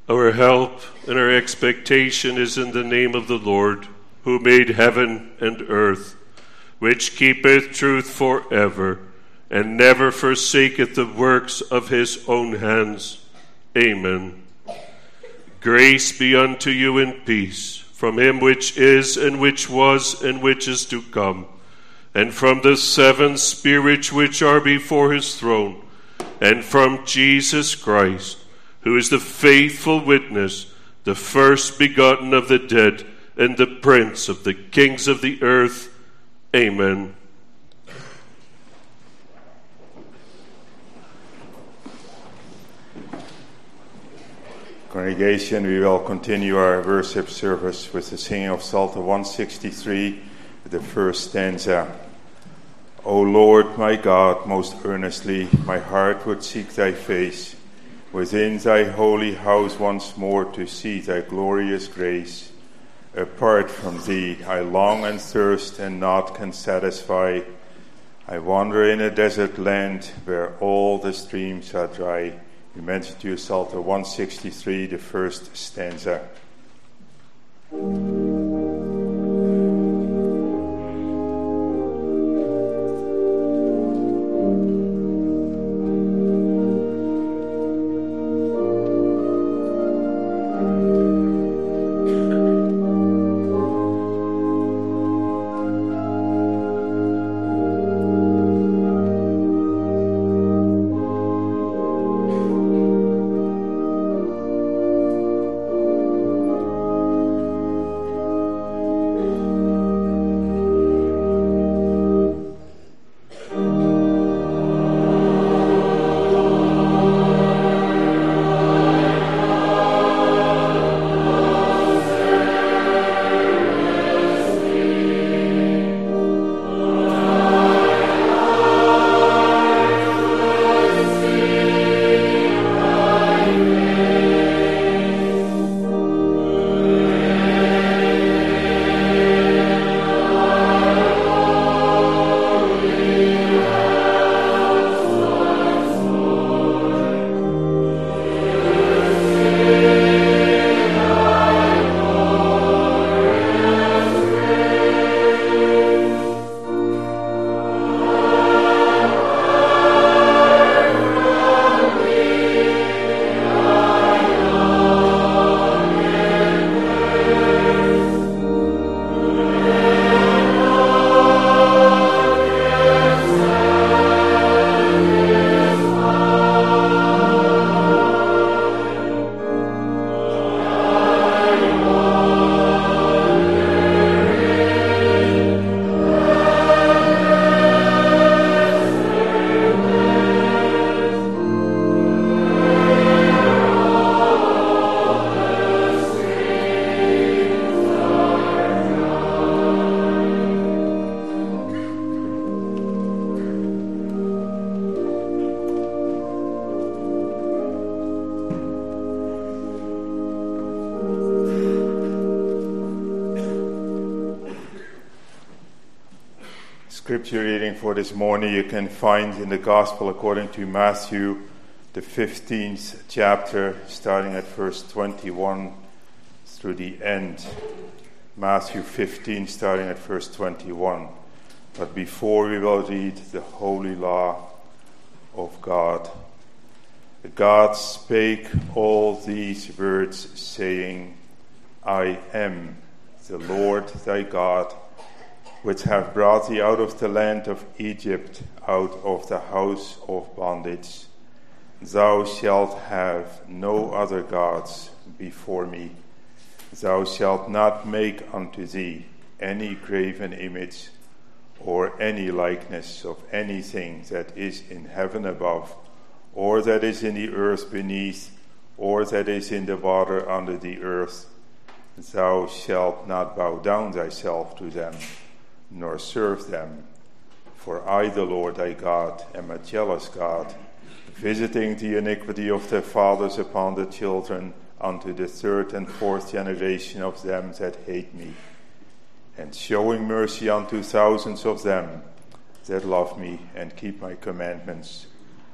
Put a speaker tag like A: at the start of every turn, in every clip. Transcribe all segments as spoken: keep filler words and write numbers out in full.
A: Our help and our expectation is in the name of the Lord, who made heaven and earth, which keepeth truth forever, and never forsaketh the works of his own hands. Amen. Grace be unto you and peace, from him which is, and which was, and which is to come, and from the seven spirits which are before his throne, and from Jesus Christ, who is the faithful witness, the first begotten of the dead, and the prince of the kings of the earth. Amen.
B: Congregation, we will continue our worship service with the singing of Psalter one sixty-three, the first stanza. O Lord, my God, most earnestly my heart would seek thy face, within thy holy house once more to see thy glorious grace. Apart from thee I long and thirst, and naught can satisfy. I wander in a desert land where all the streams are dry. We mentioned to you Psalter one sixty-three, the first stanza. Scripture reading for this morning you can find in the Gospel according to Matthew, the fifteenth chapter, starting at verse twenty-one through the end. Matthew fifteen, starting at verse twenty-one. But before we will read the holy law of God. God spake all these words, saying, I am the Lord thy God, which have brought thee out of the land of Egypt, out of the house of bondage. Thou shalt have no other gods before me. Thou shalt not make unto thee any graven image, or any likeness of anything that is in heaven above, or that is in the earth beneath, or that is in the water under the earth. Thou shalt not bow down thyself to them, nor serve them. For I, the Lord thy God, am a jealous God, visiting the iniquity of their fathers upon the children, unto the third and fourth generation of them that hate me, and showing mercy unto thousands of them that love me and keep my commandments.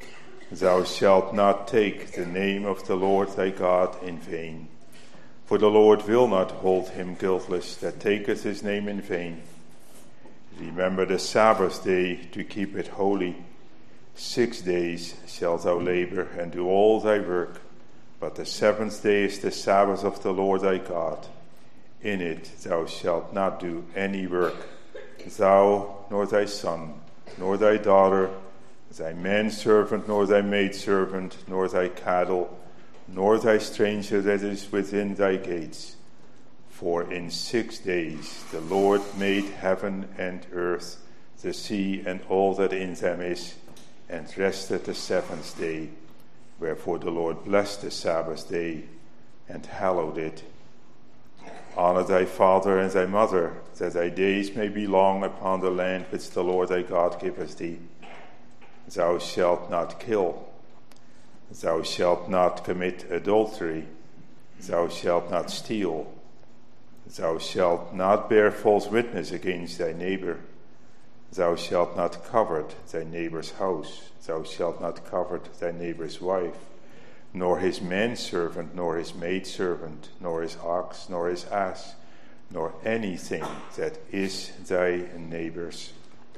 B: Thou shalt not take the name of the Lord thy God in vain. For the Lord will not hold him guiltless that taketh his name in vain. Remember the Sabbath day to keep it holy. Six days shalt thou labor and do all thy work, but the seventh day is the Sabbath of the Lord thy God. In it thou shalt not do any work, thou, nor thy son, nor thy daughter, thy manservant, nor thy maidservant, nor thy cattle, nor thy stranger that is within thy gates. For in six days the Lord made heaven and earth, the sea and all that in them is, and rested the seventh day. Wherefore the Lord blessed the Sabbath day and hallowed it. Honor thy father and thy mother, that thy days may be long upon the land which the Lord thy God giveth thee. Thou shalt not kill. Thou shalt not commit adultery. Thou shalt not steal. Thou shalt not bear false witness against thy neighbor. Thou shalt not covet thy neighbor's house. Thou shalt not covet thy neighbor's wife, nor his manservant, nor his maidservant, nor his ox, nor his ass, nor anything that is thy neighbor's.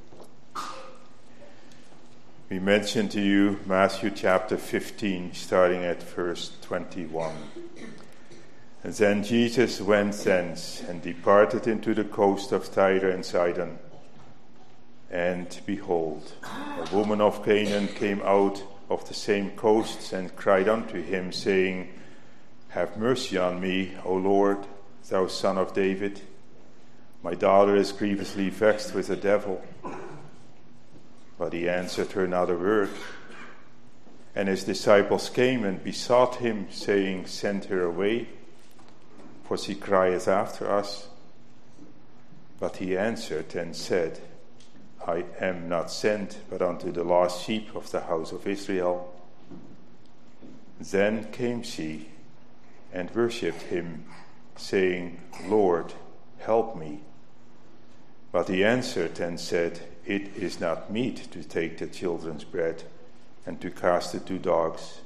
B: We mentioned to you Matthew chapter fifteen, starting at verse twenty-one. And then Jesus went thence and departed into the coast of Tyre and Sidon. And behold, a woman of Canaan came out of the same coasts and cried unto him, saying, Have mercy on me, O Lord, thou son of David. My daughter is grievously vexed with the devil. But he answered her not a word. And his disciples came and besought him, saying, Send her away, for she crieth after us. But he answered and said, I am not sent but unto the lost sheep of the house of Israel. Then came she and worshipped him, saying, Lord, help me. But he answered and said, It is not meet to take the children's bread and to cast it to dogs.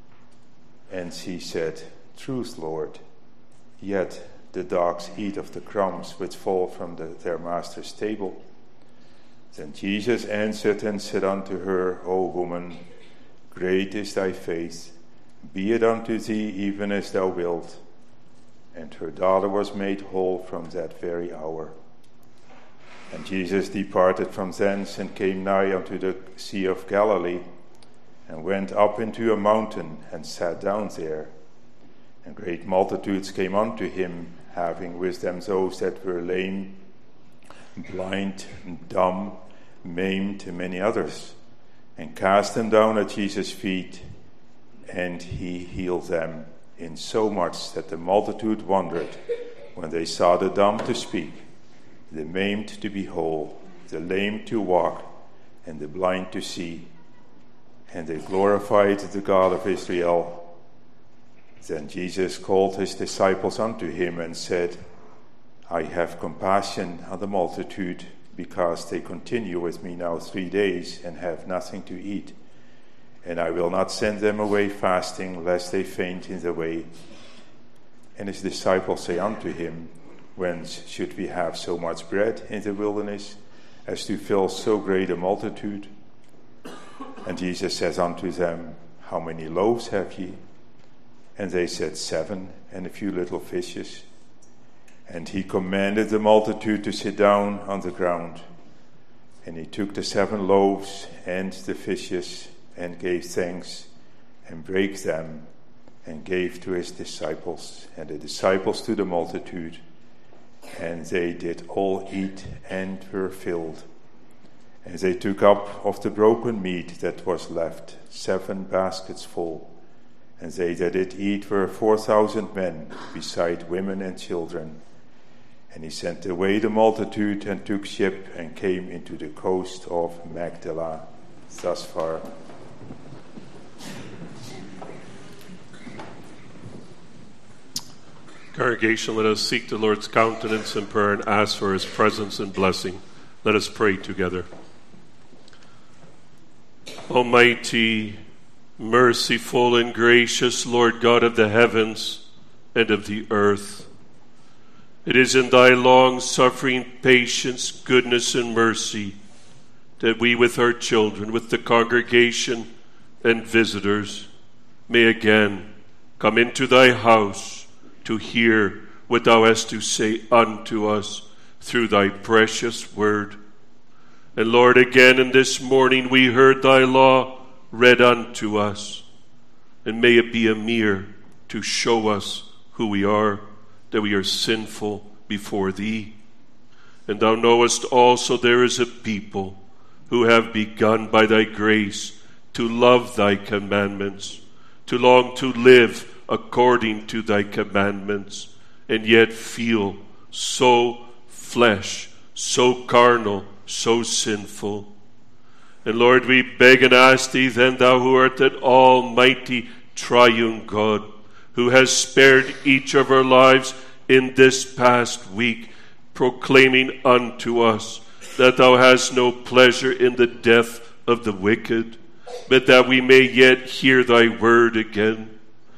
B: And she said, Truth, Lord, yet the dogs eat of the crumbs which fall from the, their master's table. Then Jesus answered and said unto her, O woman, great is thy faith, be it unto thee even as thou wilt. And her daughter was made whole from that very hour. And Jesus departed from thence and came nigh unto the Sea of Galilee, and went up into a mountain and sat down there. And great multitudes came unto him, having with them those that were lame, blind, dumb, maimed, and many others, and cast them down at Jesus' feet, and he healed them, insomuch that the multitude wondered when they saw the dumb to speak, the maimed to be whole, the lame to walk, and the blind to see. And they glorified the God of Israel. Then Jesus called his disciples unto him and said, I have compassion on the multitude, because they continue with me now three days and have nothing to eat. And I will not send them away fasting, lest they faint in the way. And his disciples say unto him, Whence should we have so much bread in the wilderness, as to fill so great a multitude? And Jesus says unto them, How many loaves have ye? And they said, Seven, and a few little fishes. And he commanded the multitude to sit down on the ground. And he took the seven loaves and the fishes, and gave thanks, and brake them, and gave to his disciples, and the disciples to the multitude. And they did all eat and were filled. And they took up of the broken meat that was left seven baskets full. And they that did eat were four thousand men, beside women and children. And he sent away the multitude and took ship and came into the coast of Magdala. Thus far.
A: Congregation, let us seek the Lord's countenance in prayer and ask for his presence and blessing. Let us pray together. Almighty Merciful and gracious Lord God of the heavens and of the earth, it is in thy long-suffering patience, goodness, and mercy that we with our children, with the congregation and visitors, may again come into thy house to hear what thou hast to say unto us through thy precious word. And Lord, again in this morning we heard thy law read unto us, and may it be a mirror to show us who we are, that we are sinful before thee. And thou knowest also there is a people who have begun by thy grace to love thy commandments, to long to live according to thy commandments, and yet feel so flesh, so carnal, so sinful. And Lord, we beg and ask thee then, thou who art that almighty triune God, who has spared each of our lives in this past week, proclaiming unto us that thou hast no pleasure in the death of the wicked, but that we may yet hear thy word again.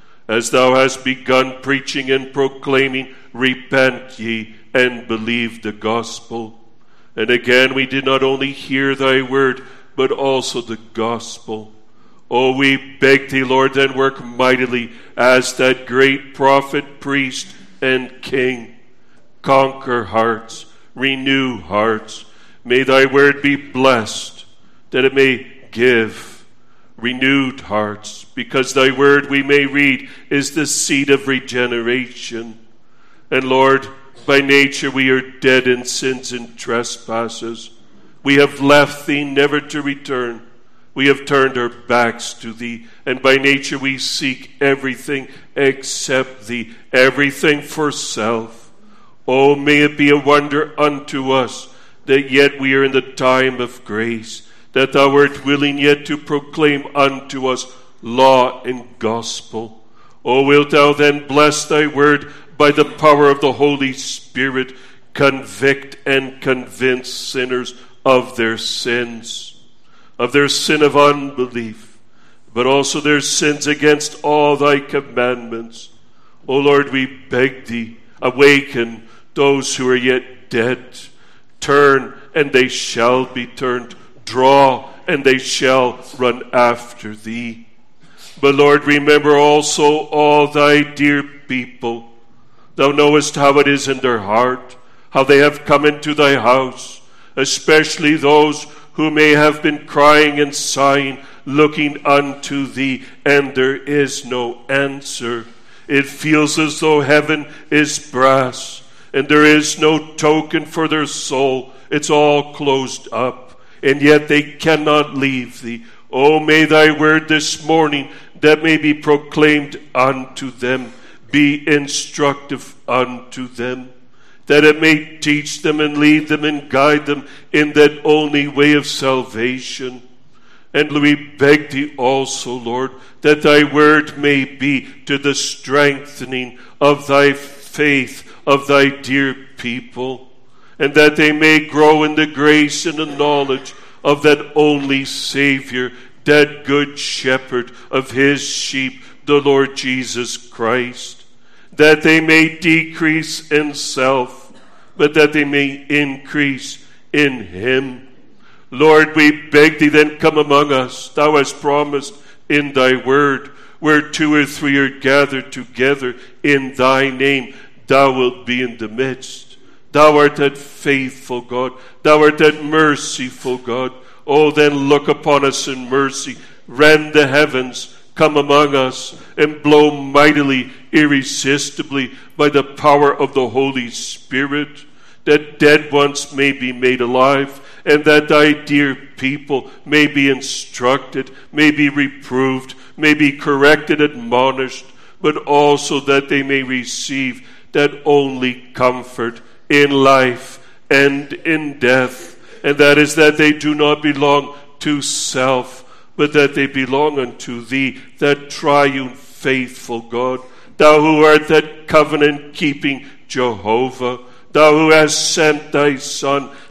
A: As thou hast begun preaching and proclaiming, repent ye and believe the gospel. And again we did not only hear thy word, but also the gospel. Oh, we beg thee, Lord, then work mightily as that great prophet, priest, and king. Conquer hearts, renew hearts. May thy word be blessed, that it may give renewed hearts, because thy word, we may read, is the seed of regeneration. And Lord, by nature we are dead in sins and trespasses. We have left thee never to return. We have turned our backs to thee, and by nature we seek everything except thee, everything for self. Oh, may it be a wonder unto us that yet we are in the time of grace, that thou art willing yet to proclaim unto us law and gospel. Oh, wilt thou then bless thy word by the power of the Holy Spirit, convict and convince sinners of their sins, of their sin of unbelief, but also their sins against all thy commandments. O Lord, we beg thee, awaken those who are yet dead. Turn, and they shall be turned. Draw, and they shall run after thee. But Lord, remember also all thy dear people. Thou knowest how it is in their heart, how they have come into thy house, especially those who may have been crying and sighing, looking unto thee, and there is no answer. It feels as though heaven is brass, and there is no token for their soul. It's all closed up, and yet they cannot leave thee. Oh, may thy word this morning that may be proclaimed unto them be instructive unto them, that it may teach them and lead them and guide them in that only way of salvation. And we beg thee also, Lord, that thy word may be to the strengthening of thy faith of thy dear people, and that they may grow in the grace and the knowledge of that only Savior, that good shepherd of his sheep, the Lord Jesus Christ, that they may decrease in self, but that they may increase in him. Lord, we beg thee, then come among us. Thou hast promised in thy word, where two or three are gathered together in thy name, thou wilt be in the midst. Thou art that faithful God. Thou art that merciful God. Oh, then look upon us in mercy. Rend the heavens. Come among us and blow mightily, irresistibly by the power of the Holy Spirit, that dead ones may be made alive, and that thy dear people may be instructed, may be reproved, may be corrected, admonished, but also that they may receive that only comfort in life and in death, and that is that they do not belong to self, but that they belong unto thee, that triune faithful God, thou who art that covenant-keeping Jehovah, thou who hast sent thy Son,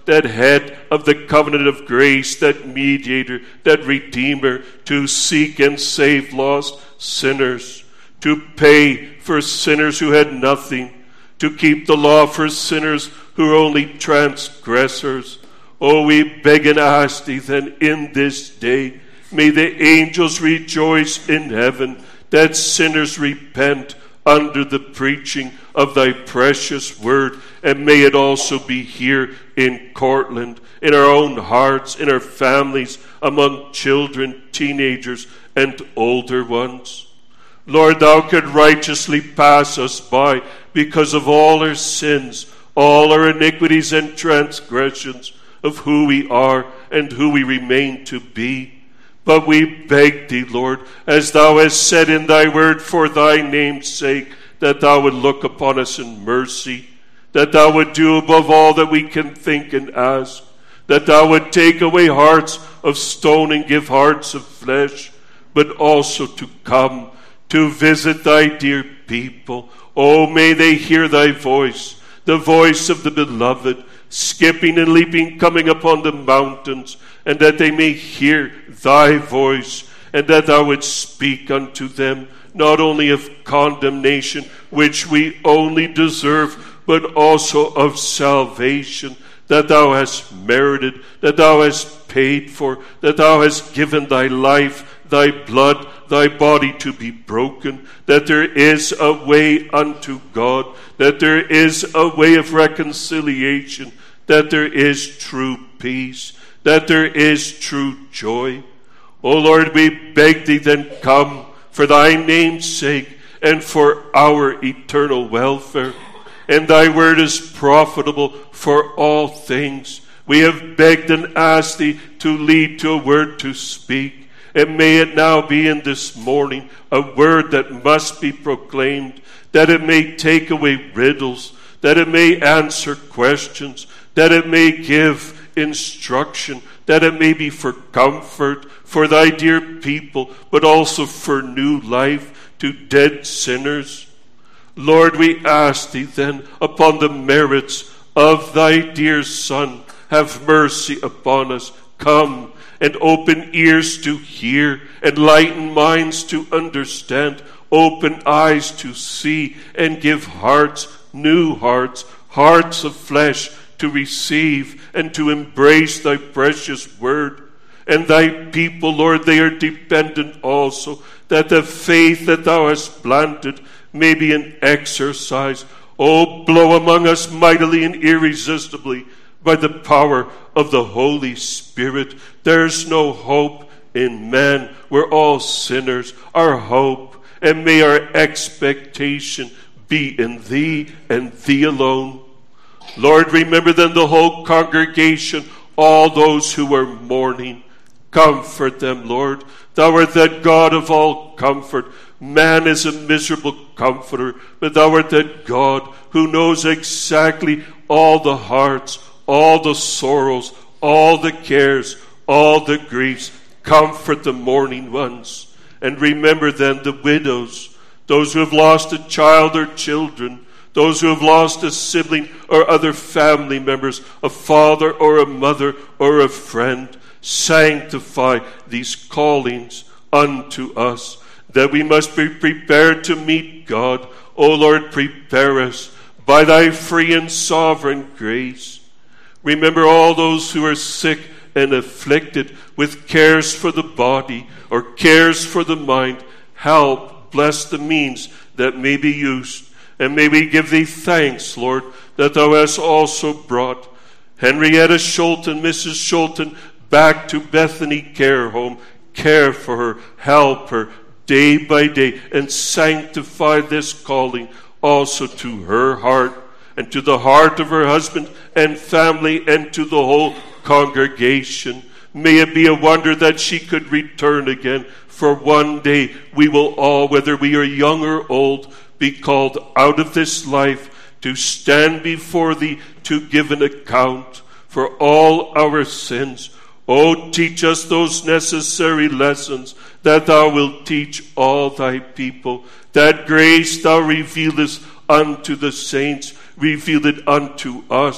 A: that head of the covenant of grace, that mediator, that redeemer, to seek and save lost sinners, to pay for sinners who had nothing, to keep the law for sinners who are only transgressors. Oh, we beg and ask thee then in this day, may the angels rejoice in heaven that sinners repent under the preaching of thy precious word, and may it also be here in Cortland, in our own hearts, in our families, among children, teenagers, and older ones. Lord, thou could righteously pass us by because of all our sins, all our iniquities and transgressions of who we are and who we remain to be. But we beg thee, Lord, as thou hast said in thy word, for thy name's sake, that thou would look upon us in mercy, that thou would do above all that we can think and ask, that thou would take away hearts of stone and give hearts of flesh, but also to come to visit thy dear people. Oh, may they hear thy voice, the voice of the beloved, skipping and leaping, coming upon the mountains, and that they may hear thy voice, and that thou wouldst speak unto them, not only of condemnation, which we only deserve, but also of salvation, that thou hast merited, that thou hast paid for, that thou hast given thy life, thy blood, thy body to be broken, that there is a way unto God, that there is a way of reconciliation, that there is true peace, that there is true joy. O Lord, we beg thee then, come for thy name's sake and for our eternal welfare. And thy word is profitable for all things. We have begged and asked thee to lead to a word to speak. And may it now be in this morning a word that must be proclaimed, that it may take away riddles, that it may answer questions, that it may give instruction, that it may be for comfort for thy dear people, but also for new life to dead sinners. Lord, we ask thee then, upon the merits of thy dear Son, have mercy upon us. Come and open ears to hear, enlighten minds to understand, open eyes to see, and give hearts, new hearts, hearts of flesh, to receive and to embrace thy precious word. And thy people, Lord, they are dependent also that the faith that thou hast planted may be an exercise. Oh, blow among us mightily and irresistibly by the power of the Holy Spirit. There's no hope in man. We're all sinners. Our hope and may our expectation be in thee and thee alone. Lord, remember then the whole congregation, all those who are mourning. Comfort them, Lord. Thou art that God of all comfort. Man is a miserable comforter, but thou art that God who knows exactly all the hearts, all the sorrows, all the cares, all the griefs. Comfort the mourning ones. And remember then the widows, those who have lost a child or children, those who have lost a sibling or other family members, a father or a mother or a friend. Sanctify these callings unto us, that we must be prepared to meet God. O Lord, prepare us by thy free and sovereign grace. Remember all those who are sick and afflicted with cares for the body or cares for the mind. Help, bless the means that may be used. And may we give thee thanks, Lord, that thou hast also brought Henrietta Schulten, Missus Schulten, back to Bethany Care Home. Care for her, help her day by day, and sanctify this calling also to her heart, and to the heart of her husband and family, and to the whole congregation. May it be a wonder that she could return again, for one day we will all, whether we are young or old, be called out of this life to stand before thee to give an account for all our sins. Oh, teach us those necessary lessons that thou wilt teach all thy people. That grace thou revealest unto the saints, reveal it unto us,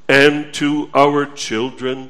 A: and to our children.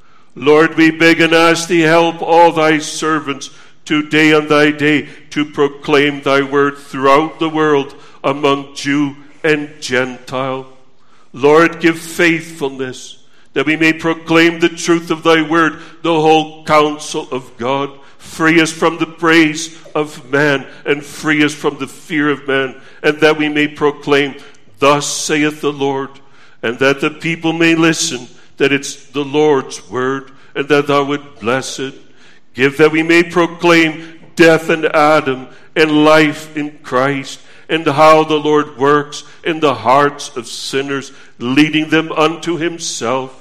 A: Lord, we beg and ask thee, help all thy servants today on thy day to proclaim thy word throughout the world among Jew and Gentile. Lord, give faithfulness that we may proclaim the truth of thy word, the whole counsel of God. Free us from the praise of man and free us from the fear of man, and that we may proclaim, thus saith the Lord, and that the people may listen, that it's the Lord's word, and that thou would bless it. Give that we may proclaim death in Adam and life in Christ, and how the Lord works in the hearts of sinners, leading them unto himself.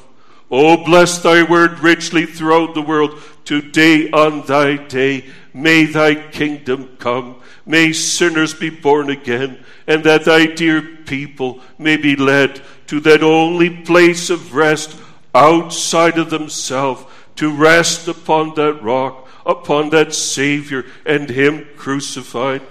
A: O bless thy word richly throughout the world today on thy day. May thy kingdom come. May sinners be born again, and that thy dear people may be led to that only place of rest outside of themselves, to rest upon that rock, upon that Savior and him crucified.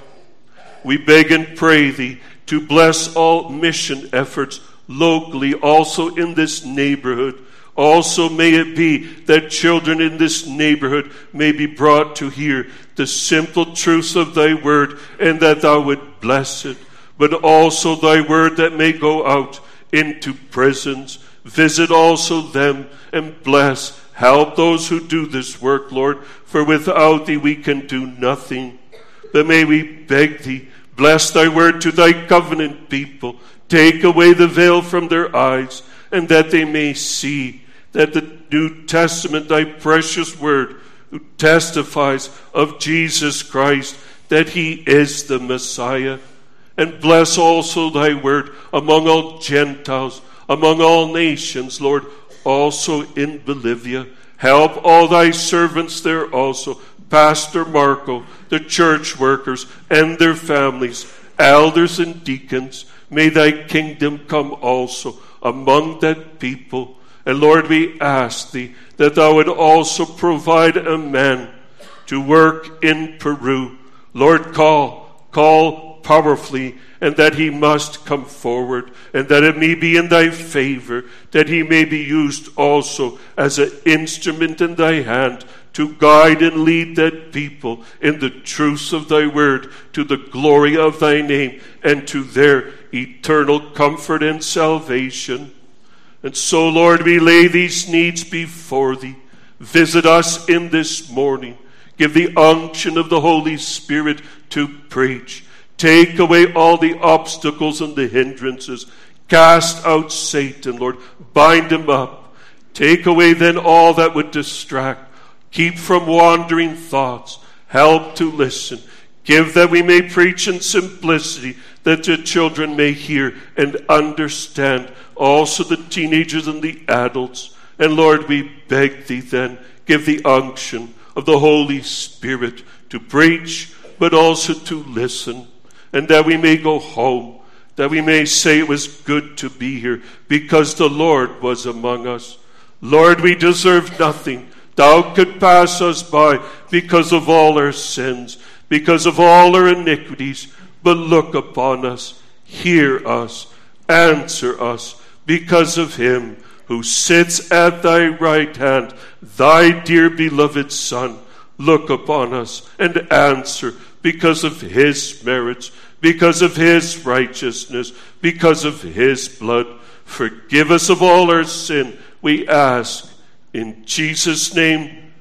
A: We beg and pray thee to bless all mission efforts locally, also in this neighborhood. Also may it be that children in this neighborhood may be brought to hear the simple truths of thy word, and that thou would bless it. But also thy word that may go out into prisons. Visit also them and bless. Help those who do this work, Lord, for without thee we can do nothing. But may we beg thee, bless thy word to thy covenant people. Take away the veil from their eyes, and that they may see that the New Testament, thy precious word, who testifies of Jesus Christ, that he is the Messiah. And bless also thy word among all Gentiles, among all nations, Lord, also in Bolivia. Help all thy servants there also, Pastor Marco, the church workers and their families, elders and deacons. May thy kingdom come also among that people. And Lord, we ask thee that thou would also provide a man to work in Peru. Lord, call, call powerfully, and that he must come forward, and that it may be in thy favor, that he may be used also as an instrument in thy hand to guide and lead that people in the truths of thy word, to the glory of thy name, and to their eternal comfort and salvation. And so, Lord, we lay these needs before thee. Visit us in this morning. Give the unction of the Holy Spirit to preach. Take away all the obstacles and the hindrances. Cast out Satan, Lord. Bind him up. Take away then all that would distract. Keep from wandering thoughts. Help to listen. Give that we may preach in simplicity, that the children may hear and understand. Also the teenagers and the adults. And Lord, we beg thee then, give the unction of the Holy Spirit to preach, but also to listen. And that we may go home, that we may say it was good to be here, because the Lord was among us. Lord, we deserve nothing. Thou could pass us by because of all our sins, because of all our iniquities. But look upon us, hear us, answer us, because of him who sits at thy right hand, thy dear beloved Son. Look upon us and answer, because of his merits, because of his righteousness, because of his blood. Forgive us of all our sin, we ask. In Jesus' name,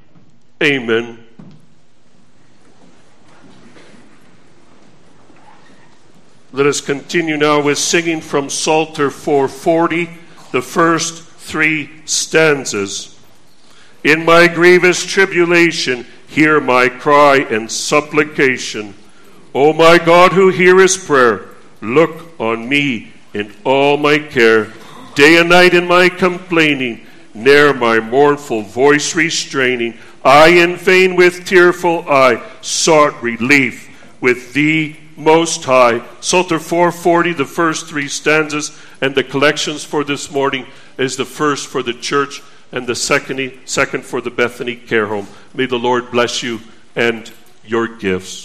A: amen. Let us continue now with singing from Psalter four forty, the first three stanzas. In my grievous tribulation, hear my cry and supplication. O my God, who hearest prayer, look on me in all my care. Day and night in my complaining, ne'er my mournful voice restraining, I in vain with tearful eye sought relief with thee Most High. Psalter four forty, the first three stanzas, and the collections for this morning is the first for the church and the second, second for the Bethany Care Home. May the Lord bless you and your gifts.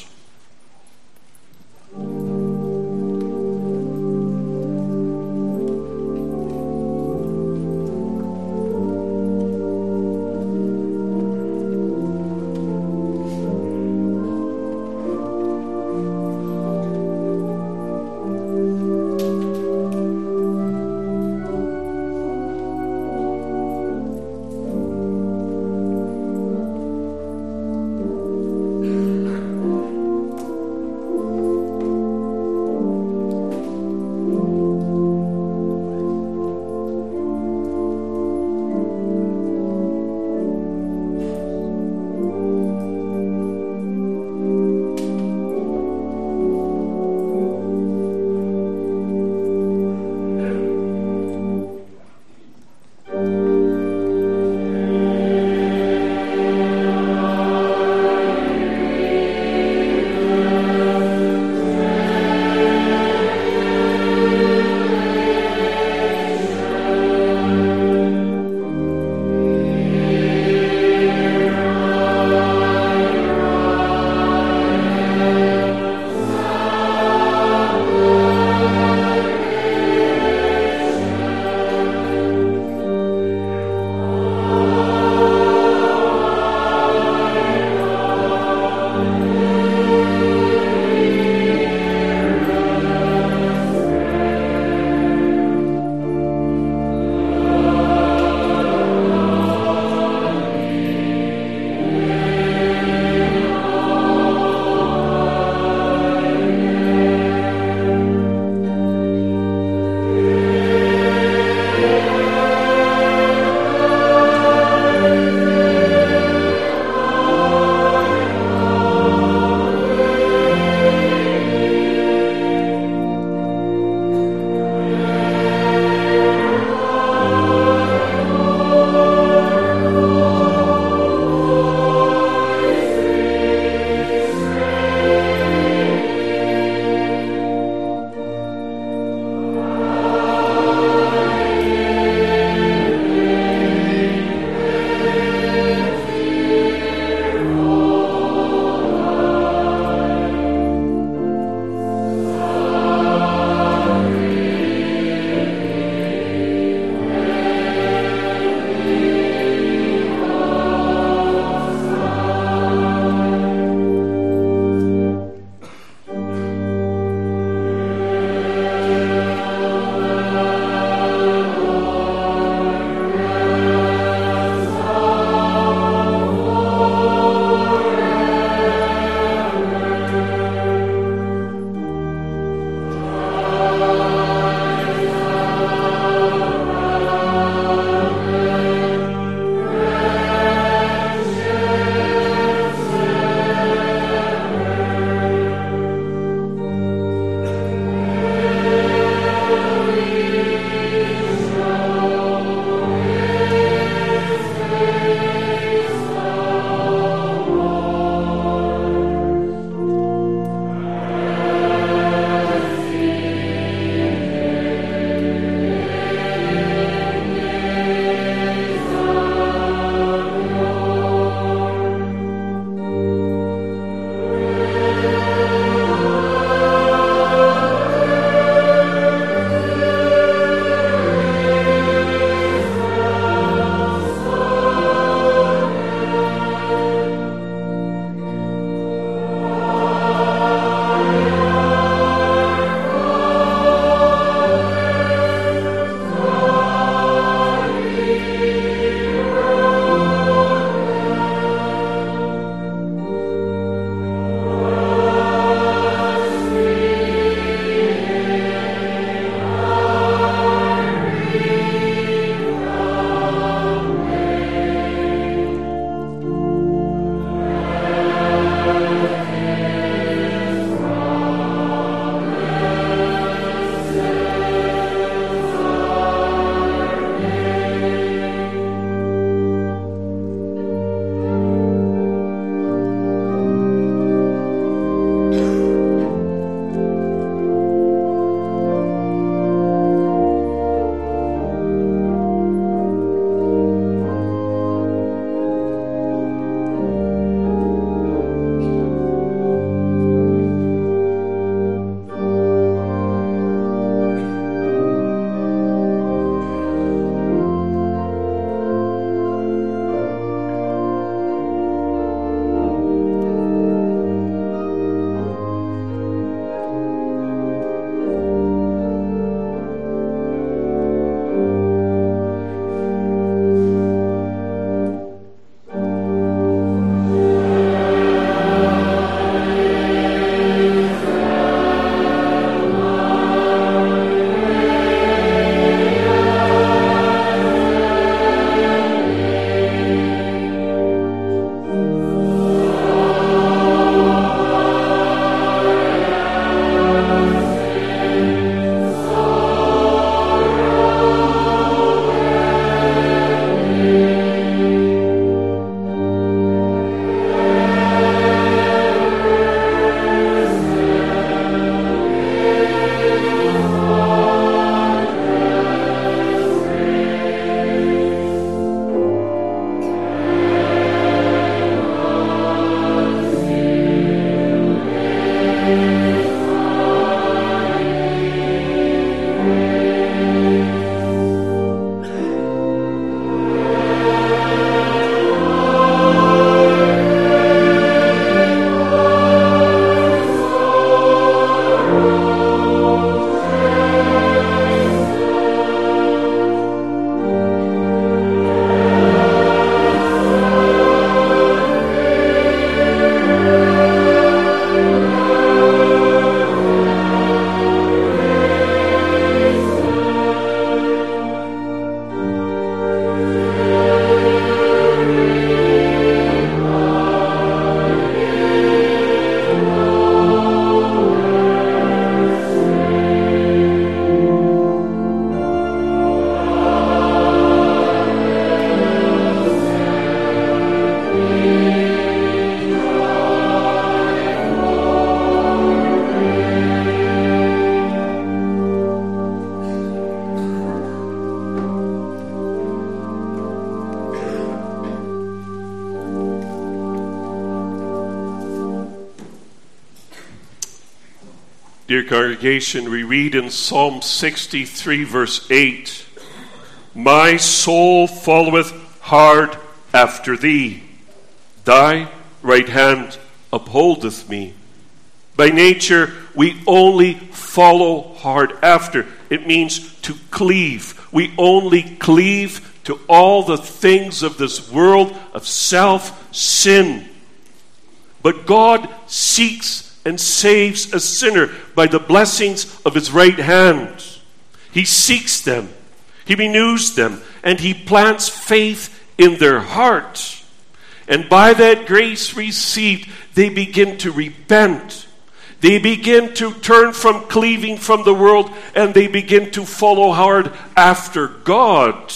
A: Dear congregation, we read in Psalm sixty-three, verse eight, "My soul followeth hard after thee. Thy right hand upholdeth me." By nature, we only follow hard after. It means to cleave. We only cleave to all the things of this world, of self, sin. But God seeks and saves a sinner by the blessings of his right hand. He seeks them, he renews them, and he plants faith in their heart. And by that grace received, they begin to repent. They begin to turn from cleaving from the world, and they begin to follow hard after God.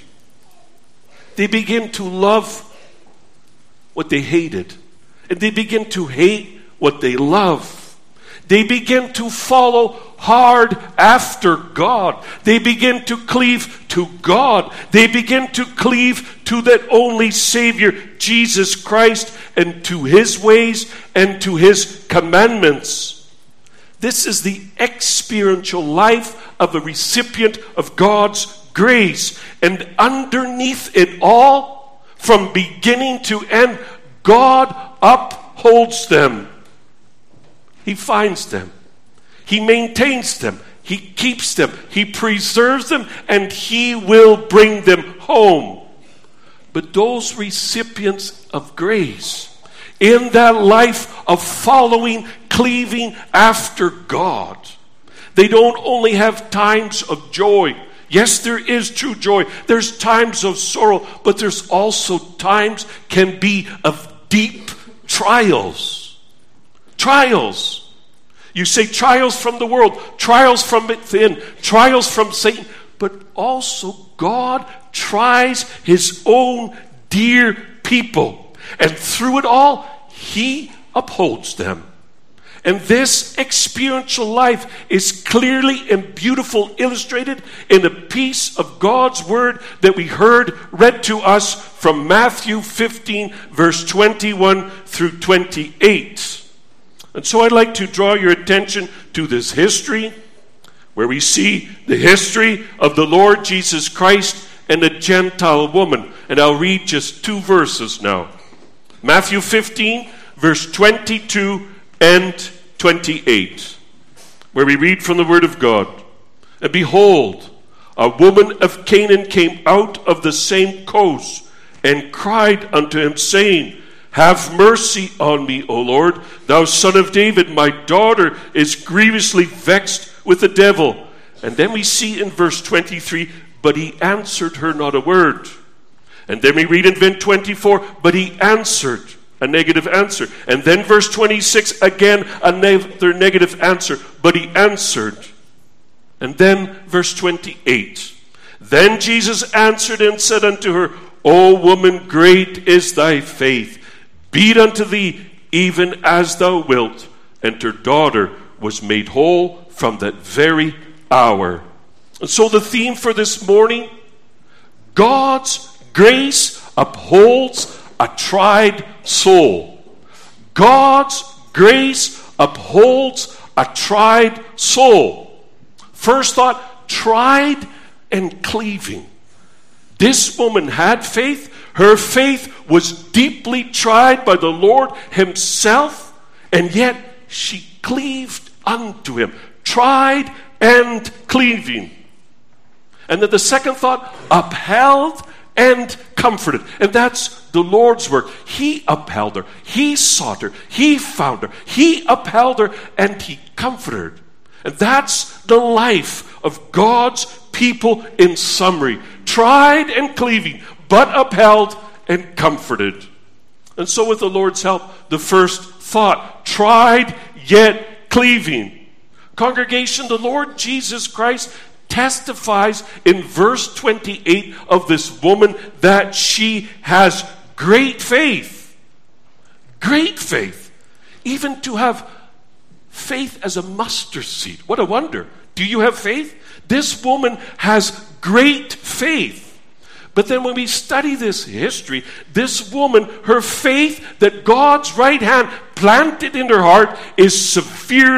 A: They begin to love what they hated, and they begin to hate what they love. They begin to follow hard after God. They begin to cleave to God. They begin to cleave to that only Savior, Jesus Christ, and to his ways and to his commandments. This is the experiential life of a recipient of God's grace. And underneath it all, from beginning to end, God upholds them. He finds them. He maintains them. He keeps them. He preserves them. And he will bring them home. But those recipients of grace, in that life of following, cleaving after God, they don't only have times of joy. Yes, there is true joy. There's times of sorrow, but there's also times can be of deep trials. Trials. You say trials from the world, trials from within, trials from Satan, but also God tries his own dear people. And through it all, he upholds them. And this experiential life is clearly and beautiful illustrated in a piece of God's word that we heard read to us from Matthew fifteen, verse twenty-one through twenty-eight. And so I'd like to draw your attention to this history, where we see the history of the Lord Jesus Christ and a Gentile woman. And I'll read just two verses now. Matthew fifteen, verse twenty-two and twenty-eight, where we read from the word of God. "And behold, a woman of Canaan came out of the same coast and cried unto him, saying, Have mercy on me, O Lord, thou son of David. My daughter is grievously vexed with the devil." And then we see in verse twenty-three, "But he answered her not a word." And then we read in verse twenty-four, "But he answered," a negative answer. And then verse twenty-six, again, another negative answer, "But he answered." And then verse twenty-eight, "Then Jesus answered and said unto her, O woman, great is thy faith. Be it unto thee even as thou wilt. And her daughter was made whole from that very hour." And so the theme for this morning, God's grace upholds a tried soul. God's grace upholds a tried soul. First thought, tried and cleaving. This woman had faith. Her faith was deeply tried by the Lord himself, and yet she cleaved unto him. Tried and cleaving. And then the second thought, upheld and comforted. And that's the Lord's work. He upheld her. He sought her. He found her. He upheld her and he comforted her. And that's the life of God's people in summary. Tried and cleaving, but upheld and comforted. And so with the Lord's help, the first thought, tried yet cleaving. Congregation, the Lord Jesus Christ testifies in verse twenty-eight of this woman that she has great faith. Great faith. Even to have faith as a mustard seed. What a wonder. Do you have faith? This woman has great faith. But then when we study this history, this woman, her faith that God's right hand planted in her heart is severely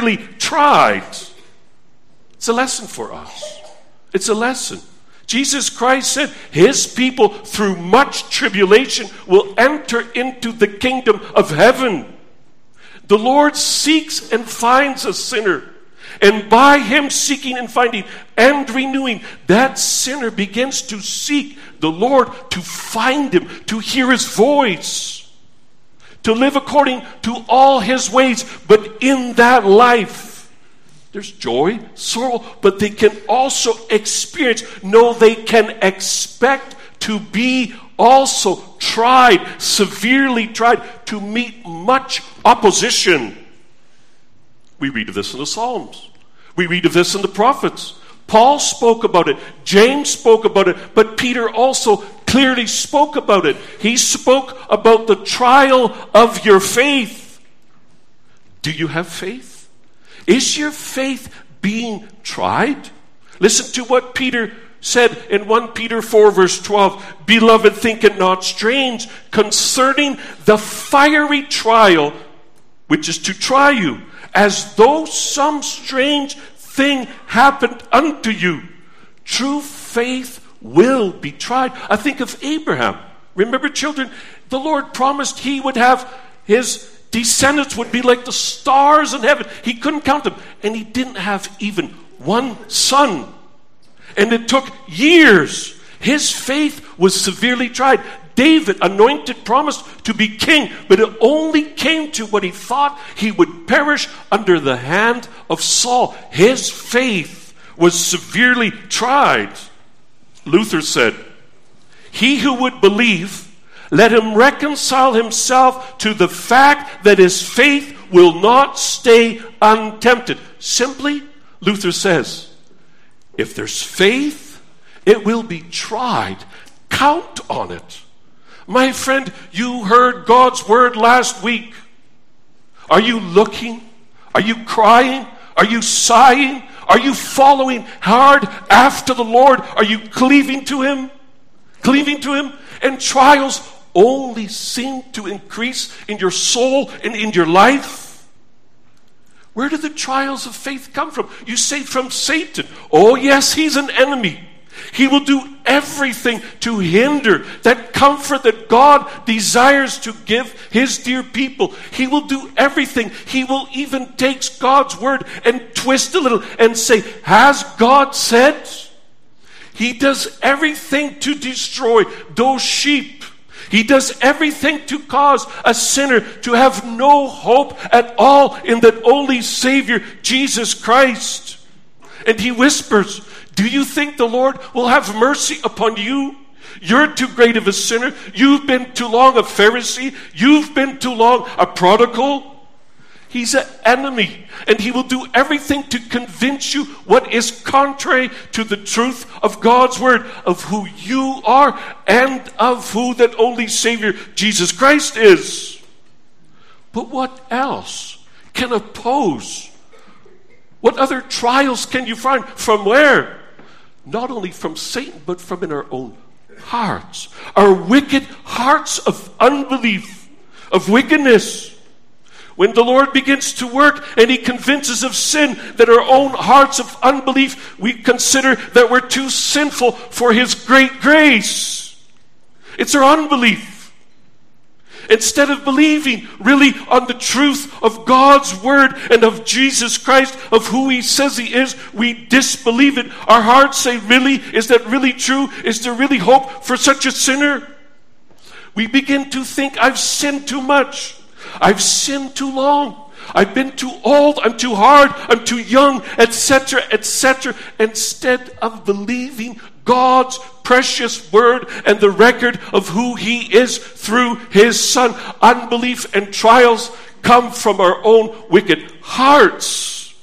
A: tried. It's a lesson for us. It's a lesson. Jesus Christ said his people through much tribulation will enter into the kingdom of heaven. The Lord seeks and finds a sinner. And by him seeking and finding and renewing, that sinner begins to seek the Lord, to find him, to hear his voice, to live according to all his ways. But in that life, there's joy, sorrow, but they can also experience, no, they can expect to be also tried, severely tried, to meet much opposition. We read of this in the Psalms. We read of this in the prophets. Paul spoke about it. James spoke about it. But Peter also clearly spoke about it. He spoke about the trial of your faith. Do you have faith? Is your faith being tried? Listen to what Peter said in First Peter four verse twelve. Beloved, think it not strange concerning the fiery trial which is to try you, as though some strange thing happened unto you. True faith will be tried. I think of Abraham. Remember, children, the Lord promised he would have his descendants would be like the stars in heaven. He couldn't count them. And he didn't have even one son. And it took years. His faith was severely tried. David, anointed, promised to be king, but it only came to what he thought he would perish under the hand of Saul. His faith was severely tried. Luther said, he who would believe, let him reconcile himself to the fact that his faith will not stay untempted. Simply, Luther says, if there's faith, it will be tried. Count on it. My friend, you heard God's word last week. Are you looking? Are you crying? Are you sighing? Are you following hard after the Lord? Are you cleaving to him? Cleaving to him? And trials only seem to increase in your soul and in your life. Where do the trials of faith come from? You say from Satan. Oh yes, he's an enemy. He will do everything to hinder that comfort that God desires to give his dear people. He will do everything. He will even take God's word and twist a little and say, has God said? He does everything to destroy those sheep. He does everything to cause a sinner to have no hope at all in that only Savior, Jesus Christ. And he whispers, do you think the Lord will have mercy upon you? You're too great of a sinner. You've been too long a Pharisee. You've been too long a prodigal. He's an enemy, and he will do everything to convince you what is contrary to the truth of God's word, of who you are and of who that only Savior, Jesus Christ, is. But what else can oppose? What other trials can you find? From where? Not only from Satan, but from in our own hearts. Our wicked hearts of unbelief, of wickedness. When the Lord begins to work and he convinces of sin, that our own hearts of unbelief, we consider that we're too sinful for his great grace. It's our unbelief. Instead of believing really on the truth of God's word and of Jesus Christ, of who he says he is, we disbelieve it. Our hearts say, really? Is that really true? Is there really hope for such a sinner? We begin to think, I've sinned too much. I've sinned too long. I've been too old. I'm too hard. I'm too young, et cetera, et cetera. Instead of believing God's precious word and the record of who he is through his Son, unbelief and trials come from our own wicked hearts.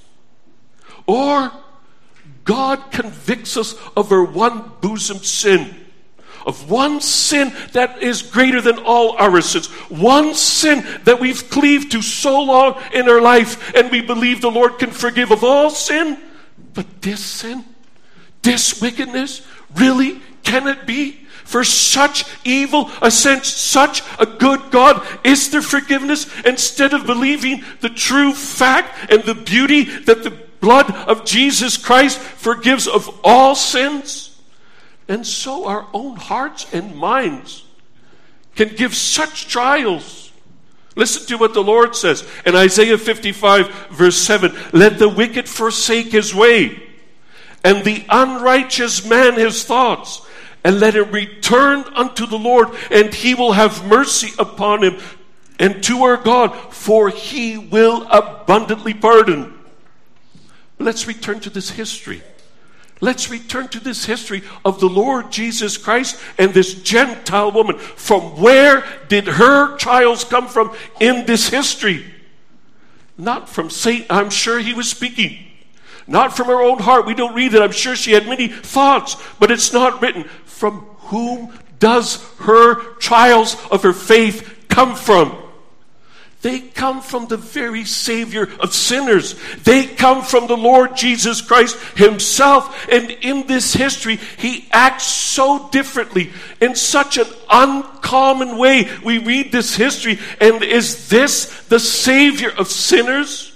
A: Or God convicts us of our one bosom sin. Of one sin that is greater than all our sins. One sin that we've cleaved to so long in our life, and we believe the Lord can forgive of all sin. But this sin, this wickedness, really, can it be? For such evil, against such a good God, is there forgiveness? Instead of believing the true fact and the beauty that the blood of Jesus Christ forgives of all sins. And so our own hearts and minds can give such trials. Listen to what the Lord says in Isaiah fifty-five verse seven. Let the wicked forsake his way, and the unrighteous man his thoughts, and let him return unto the Lord, and he will have mercy upon him, and to our God, for he will abundantly pardon. Let's return to this history. Let's return to this history of the Lord Jesus Christ and this Gentile woman. From where did her trials come from in this history? Not from Satan. I'm sure he was speaking. Not from her own heart. We don't read it. I'm sure she had many thoughts, but it's not written. From whom does her trials of her faith come from? They come from the very Savior of sinners. They come from the Lord Jesus Christ himself. And in this history, he acts so differently, in such an uncommon way. We read this history, and is this the Savior of sinners?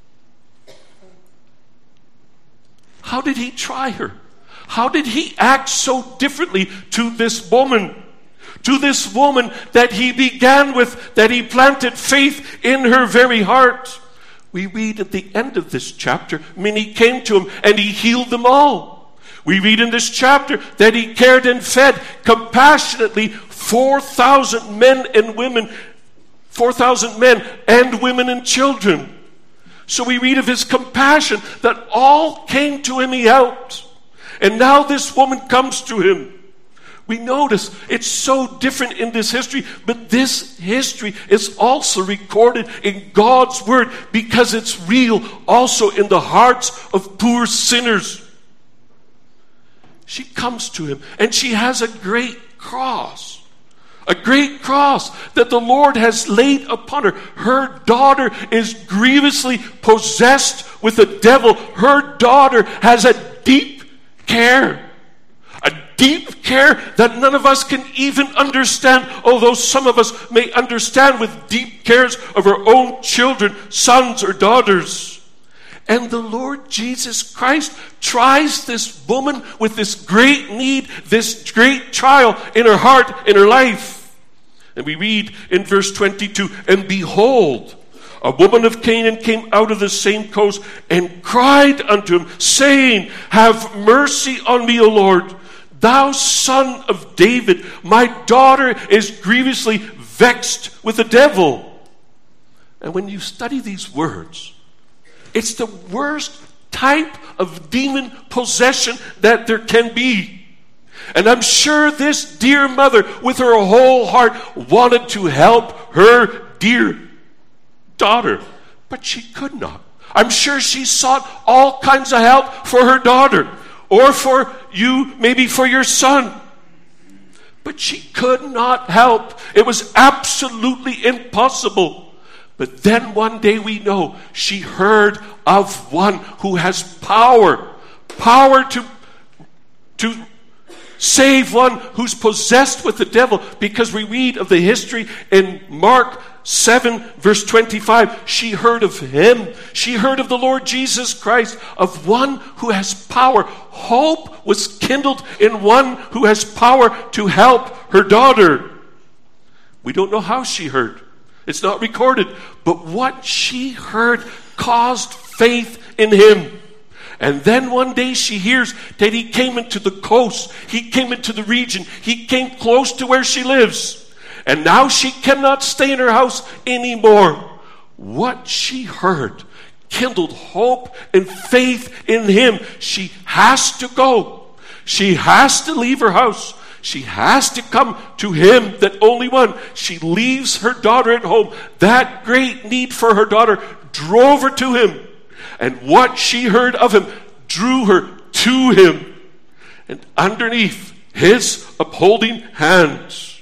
A: How did he try her? How did he act so differently to this woman? To this woman that he began with, that he planted faith in her very heart. We read at the end of this chapter, many came to him and he healed them all. We read in this chapter that he cared and fed compassionately four thousand men and women, four thousand men and women and children. So we read of his compassion that all came to him, he helped. And now this woman comes to him. We notice it's so different in this history, but this history is also recorded in God's Word because it's real also in the hearts of poor sinners. She comes to him and she has a great cross. A great cross that the Lord has laid upon her. Her daughter is grievously possessed with the devil. Her daughter has a deep care. A deep care that none of us can even understand, although some of us may understand with deep cares of our own children, sons or daughters. And the Lord Jesus Christ tries this woman with this great need, this great trial in her heart, in her life. And we read in verse twenty-two, and behold, a woman of Canaan came out of the same coast and cried unto him, saying, have mercy on me, O Lord, thou son of David, my daughter is grievously vexed with the devil. And when you study these words, it's the worst type of demon possession that there can be. And I'm sure this dear mother, with her whole heart, wanted to help her dear daughter, but she could not. I'm sure she sought all kinds of help for her daughter, or for you, maybe for your son. But she could not help. It was absolutely impossible. But then one day we know she heard of one who has power. Power to, to save one who's possessed with the devil. Because we read of the history in Mark seven verse twenty-five. She heard of him. She heard of the Lord Jesus Christ, of one who has power. Hope was kindled in one who has power to help her daughter. We don't know how she heard. It's not recorded. But what she heard caused faith in him. And then one day she hears that he came into the coast. He came into the region. He came close to where she lives. And now she cannot stay in her house anymore. What she heard kindled hope and faith in him. She has to go. She has to leave her house. She has to come to him, that only one. She leaves her daughter at home. That great need for her daughter drove her to him. And what she heard of him drew her to him. And underneath his upholding hands,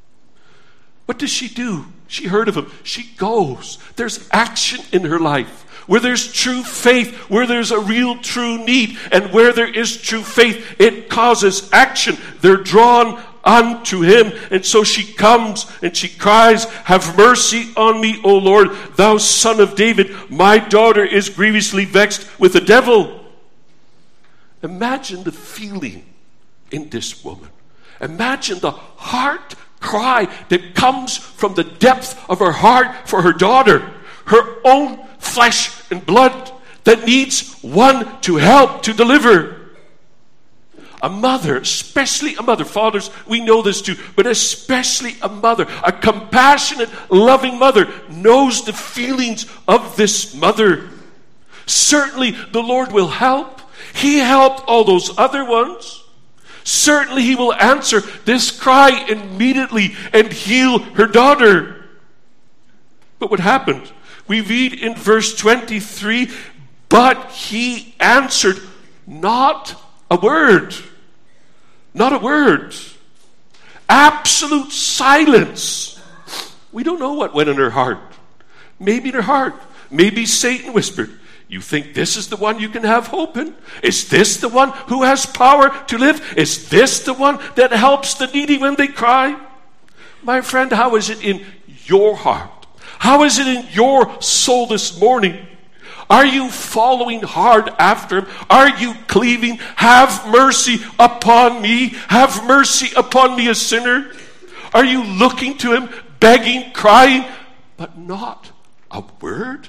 A: what does she do? She heard of him. She goes. There's action in her life. Where there's true faith, where there's a real true need, and where there is true faith, it causes action. They're drawn unto him. And so she comes and she cries, have mercy on me, O Lord, thou son of David. My daughter is grievously vexed with the devil. Imagine the feeling in this woman. Imagine the heart cry that comes from the depth of her heart for her daughter, her own flesh and blood that needs one to help, to deliver. A mother, especially a mother, fathers, we know this too, but especially a mother, a compassionate, loving mother, knows the feelings of this mother. Certainly the Lord will help. He helped all those other ones. Certainly he will answer this cry immediately and heal her daughter. But what happened? We read in verse twenty-three, but he answered not a word. Not a word. Absolute silence. We don't know what went in her heart. Maybe in her heart, maybe Satan whispered, you think this is the one you can have hope in? Is this the one who has power to live? Is this the one that helps the needy when they cry? My friend, how is it in your heart? How is it in your soul this morning? Are you following hard after him? Are you cleaving? Have mercy upon me. Have mercy upon me, a sinner. Are you looking to him, begging, crying, but not a word?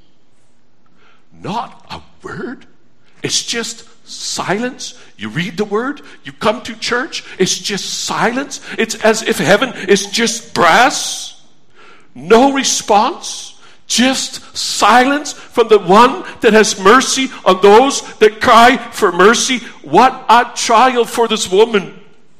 A: Not a word? It's just silence. You read the word, you come to church, it's just silence. It's as if heaven is just brass. No response. Just silence from the one that has mercy on those that cry for mercy. What a trial for this woman.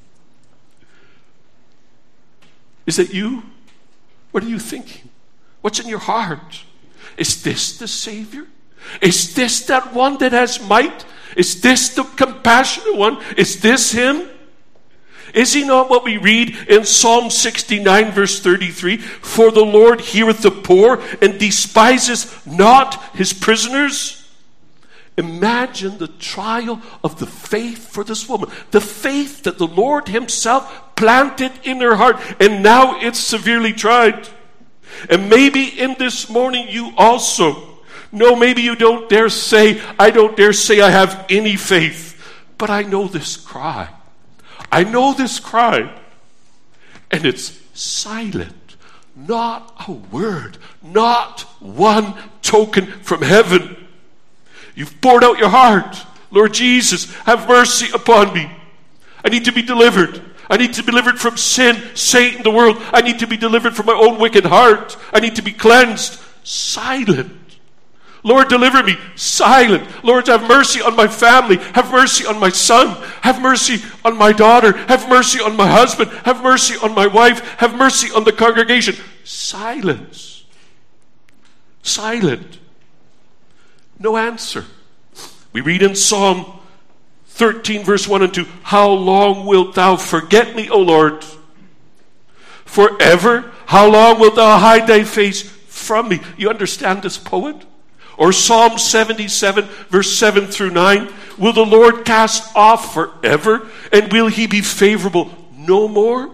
A: Is that you? What are you thinking? What's in your heart? Is this the Savior? Is this that one that has might? Is this the compassionate one? Is this him? Is he not what we read in Psalm sixty-nine verse thirty-three? For the Lord heareth the poor and despiseth not his prisoners. Imagine the trial of the faith for this woman. The faith that the Lord himself planted in her heart, and now it's severely tried. And maybe in this morning you also, no, maybe you don't dare say, I don't dare say I have any faith, but I know this cry. I know this cry, and it's silent. Not a word, not one token from heaven. You've poured out your heart. Lord Jesus, have mercy upon me. I need to be delivered. I need to be delivered from sin, Satan, the world. I need to be delivered from my own wicked heart. I need to be cleansed. Silent. Lord, deliver me. Silent. Lord, have mercy on my family. Have mercy on my son. Have mercy on my daughter. Have mercy on my husband. Have mercy on my wife. Have mercy on the congregation. Silence. Silent. No answer. We read in Psalm thirteen verse one and two, how long wilt thou forget me, O Lord? Forever? How long wilt thou hide thy face from me? You understand this poet? Or Psalm seventy-seven verse seven through nine, will the Lord cast off forever, and will he be favorable no more?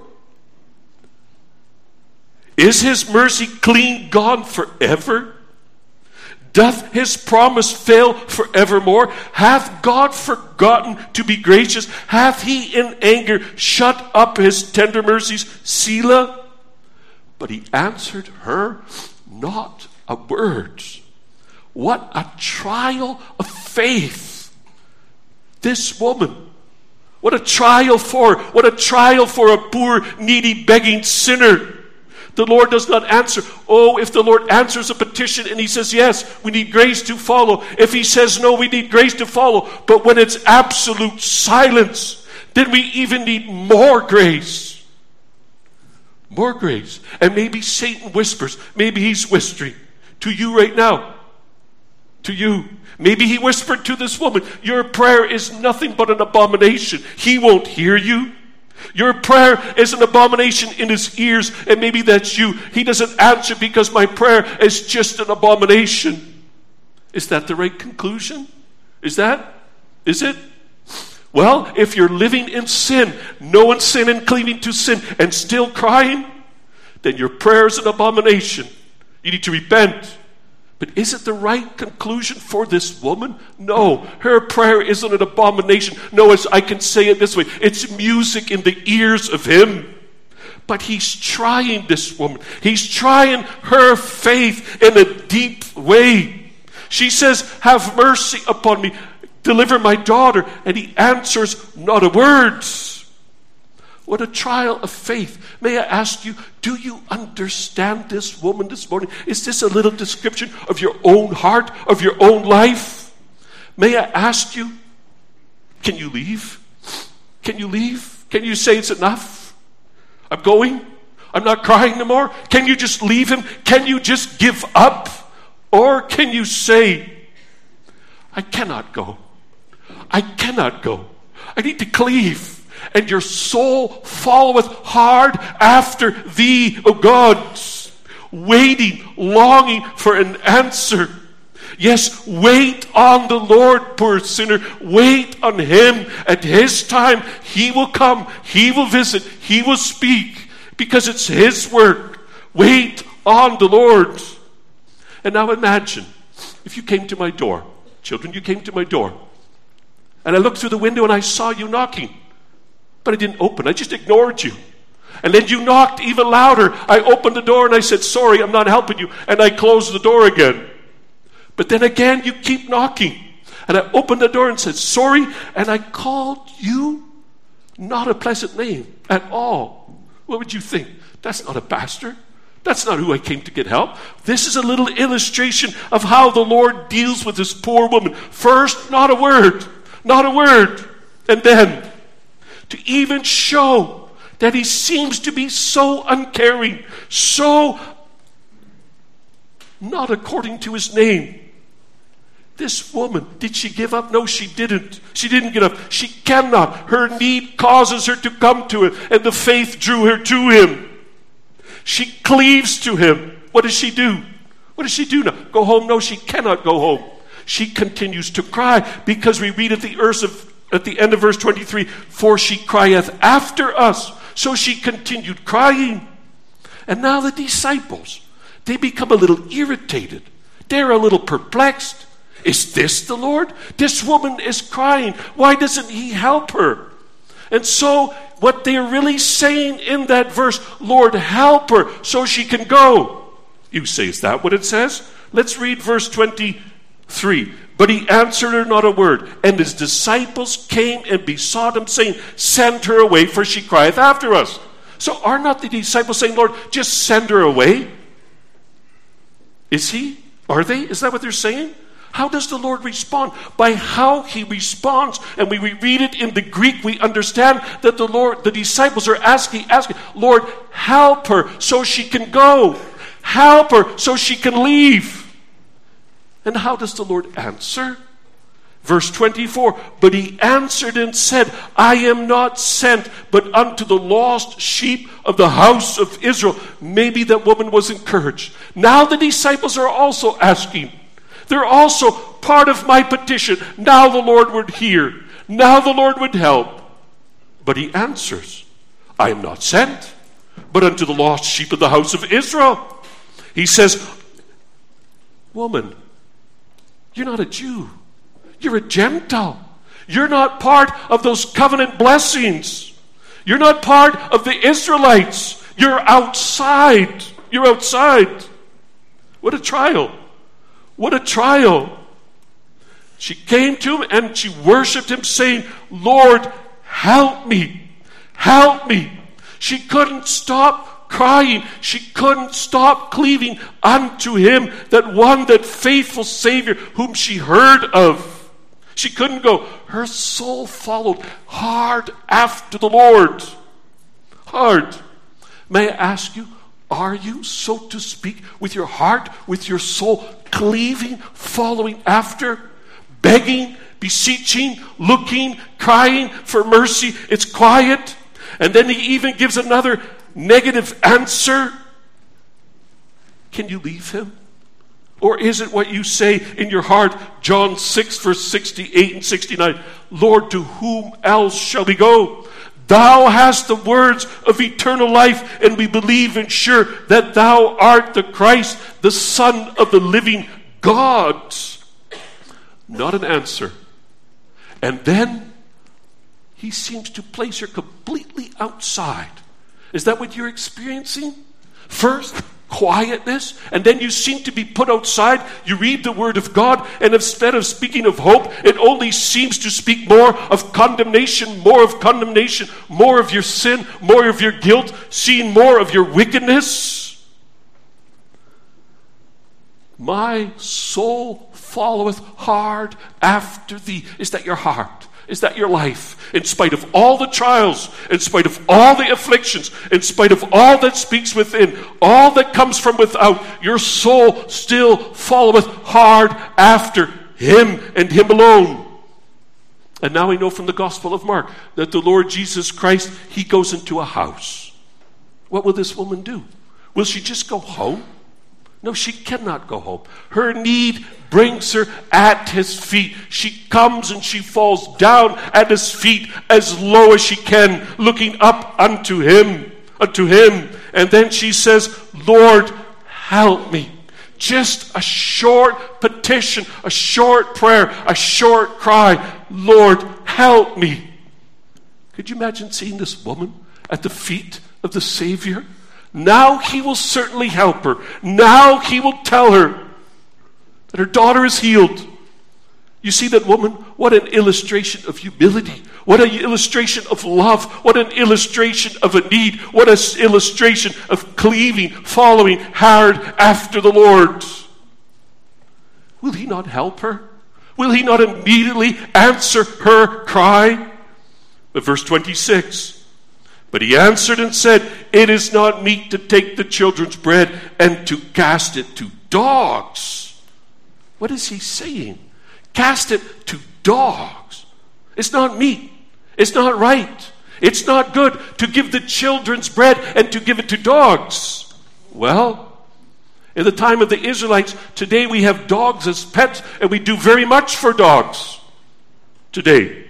A: Is his mercy clean gone forever? Doth his promise fail forevermore? Hath God forgotten to be gracious? Hath he in anger shut up his tender mercies? Selah. But he answered her not a word. What a trial of faith. This woman. What a trial for, what a trial for a poor, needy, begging sinner. The Lord does not answer. Oh, if the Lord answers a petition and he says, yes, we need grace to follow. If he says, no, we need grace to follow. But when it's absolute silence, then we even need more grace. More grace. And maybe Satan whispers. Maybe he's whispering to you right now. To you. Maybe he whispered to this woman, your prayer is nothing but an abomination. He won't hear you. Your prayer is an abomination in his ears, and maybe that's you. He doesn't answer because my prayer is just an abomination. Is that the right conclusion? Is that? Is it? Well, if you're living in sin, knowing sin and cleaving to sin, and still crying, then your prayer is an abomination. You need to repent. But is it the right conclusion for this woman? No, her prayer isn't an abomination. No, as I can say it this way, it's music in the ears of him. But he's trying this woman. He's trying her faith in a deep way. She says, have mercy upon me. Deliver my daughter. And he answers not a word. What a trial of faith. May I ask you, do you understand this woman this morning? Is this a little description of your own heart, of your own life? May I ask you, can you leave? Can you leave? Can you say it's enough? I'm going. I'm not crying no more. Can you just leave him? Can you just give up? Or can you say, I cannot go. I cannot go. I need to cleave. And your soul followeth hard after thee, O God, waiting, longing for an answer. Yes, wait on the Lord, poor sinner. Wait on him. At his time, he will come. He will visit. He will speak. Because it's his work. Wait on the Lord. And now imagine, if you came to my door. Children, you came to my door. And I looked through the window and I saw you knocking. But I didn't open. I just ignored you. And then you knocked even louder. I opened the door and I said, sorry, I'm not helping you. And I closed the door again. But then again, you keep knocking. And I opened the door and said, sorry. And I called you not a pleasant name at all. What would you think? That's not a pastor. That's not who I came to get help. This is a little illustration of how the Lord deals with this poor woman. First, not a word. Not a word. And then, to even show that he seems to be so uncaring, so not according to his name. This woman, did she give up? No, she didn't. She didn't give up. She cannot. Her need causes her to come to him, and the faith drew her to him. She cleaves to him. What does she do? What does she do now? Go home? No, she cannot go home. She continues to cry because we read at the verse of At the end of verse twenty-three, for she crieth after us. So she continued crying. And now the disciples, they become a little irritated. They're a little perplexed. Is this the Lord? This woman is crying. Why doesn't he help her? And so what they're really saying in that verse, Lord, help her so she can go. You say, is that what it says? Let's read verse twenty-three. But he answered her not a word. And his disciples came and besought him, saying, send her away, for she crieth after us. So are not the disciples saying, Lord, just send her away? Is he? Are they? Is that what they're saying? How does the Lord respond? By how he responds. And when we read it in the Greek, we understand that the Lord, the disciples are asking, asking, Lord, help her so she can go. Help her so she can leave. And how does the Lord answer? Verse twenty-four, but he answered and said, I am not sent, but unto the lost sheep of the house of Israel. Maybe that woman was encouraged. Now the disciples are also asking. They're also part of my petition. Now the Lord would hear. Now the Lord would help. But he answers, I am not sent, but unto the lost sheep of the house of Israel. He says, woman, you're not a Jew. You're a Gentile. You're not part of those covenant blessings. You're not part of the Israelites. You're outside. You're outside. What a trial. What a trial. She came to him and she worshiped him, saying, Lord, help me. Help me. She couldn't stop crying. She couldn't stop cleaving unto him, that one, that faithful Savior whom she heard of. She couldn't go. Her soul followed hard after the Lord. Hard. May I ask you, are you, so to speak, with your heart, with your soul, cleaving, following after, begging, beseeching, looking, crying for mercy? It's quiet. And then he even gives another negative answer. Can you leave him? Or is it what you say in your heart, John six, verse sixty-eight and sixty-nine, Lord, to whom else shall we go? Thou hast the words of eternal life, and we believe and sure that thou art the Christ, the Son of the living God. Not an answer. And then he seems to place her completely outside. Is that what you're experiencing? First, quietness, and then you seem to be put outside. You read the Word of God, and instead of speaking of hope, it only seems to speak more of condemnation, more of condemnation, more of your sin, more of your guilt, seeing more of your wickedness. My soul followeth hard after thee. Is that your heart? Is that your life? In spite of all the trials, in spite of all the afflictions, in spite of all that speaks within, all that comes from without, your soul still followeth hard after him and him alone. And now we know from the Gospel of Mark that the Lord Jesus Christ, he goes into a house. What will this woman do? Will she just go home? No, she cannot go home. Her need brings her at his feet. She comes and she falls down at his feet as low as she can, looking up unto him, unto him. And then she says, Lord, help me. Just a short petition, a short prayer, a short cry. Lord, help me. Could you imagine seeing this woman at the feet of the Savior? Now he will certainly help her. Now he will tell her that her daughter is healed. You see that woman? What an illustration of humility. What an illustration of love. What an illustration of a need. What an illustration of cleaving, following hard after the Lord. Will he not help her? Will he not immediately answer her cry? But verse twenty-six, but he answered and said, it is not meet to take the children's bread and to cast it to dogs. What is he saying? Cast it to dogs. It's not meet. It's not right. It's not good to give the children's bread and to give it to dogs. Well, in the time of the Israelites, today we have dogs as pets, and we do very much for dogs today.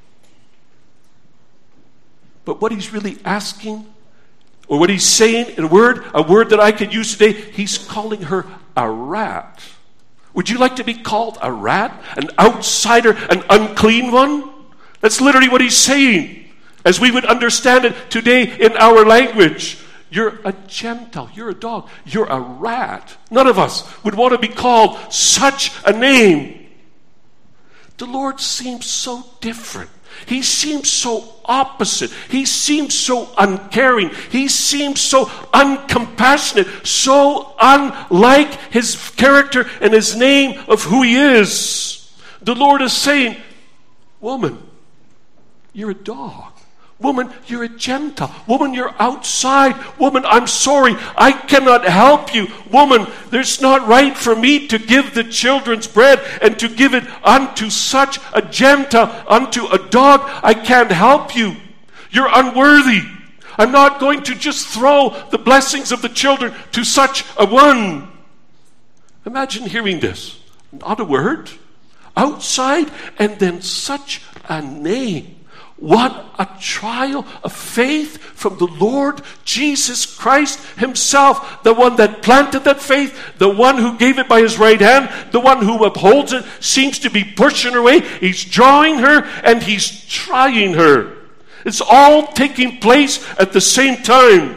A: But what he's really asking, or what he's saying in a word, a word that I could use today, he's calling her a rat. Would you like to be called a rat? An outsider, an unclean one? That's literally what he's saying, as we would understand it today in our language. You're a Gentile. You're a dog. You're a rat. None of us would want to be called such a name. The Lord seems so different. He seems so opposite. He seems so uncaring. He seems so uncompassionate, so unlike his character and his name of who he is. The Lord is saying, woman, you're a dog. Woman, you're a Gentile. Woman, you're outside. Woman, I'm sorry. I cannot help you. Woman, it's not right for me to give the children's bread and to give it unto such a Gentile, unto a dog. I can't help you. You're unworthy. I'm not going to just throw the blessings of the children to such a one. Imagine hearing this. Not a word. Outside, and then such a name. What a trial of faith from the Lord Jesus Christ himself, the one that planted that faith, the one who gave it by his right hand, the one who upholds it, seems to be pushing her away. He's drawing her and he's trying her. It's all taking place at the same time.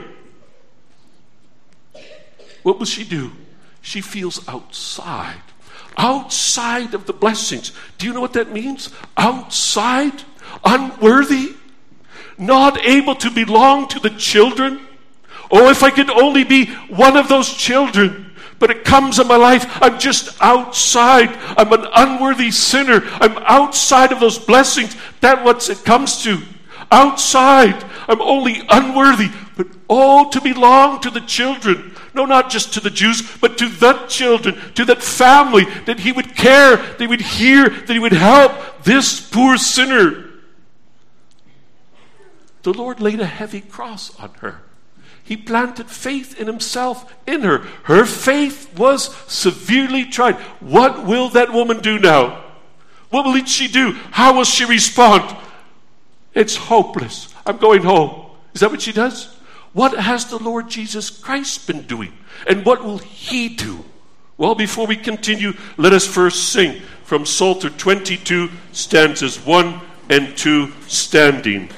A: What will she do? She feels outside. Outside of the blessings. Do you know what that means? Outside? Unworthy, not able to belong to the children. Oh, if I could only be one of those children. But it comes in my life, I'm just outside. I'm an unworthy sinner. I'm outside of those blessings. That's what it comes to. Outside, I'm only unworthy. But oh, to belong to the children. No, not just to the Jews, but to the children, to that family, that he would care, that he would hear, that he would help this poor sinner. The Lord laid a heavy cross on her. He planted faith in himself, in her. Her faith was severely tried. What will that woman do now? What will she do? How will she respond? It's hopeless. I'm going home. Is that what she does? What has the Lord Jesus Christ been doing? And what will he do? Well, before we continue, let us first sing from Psalter twenty-two, stanzas one and two, standing.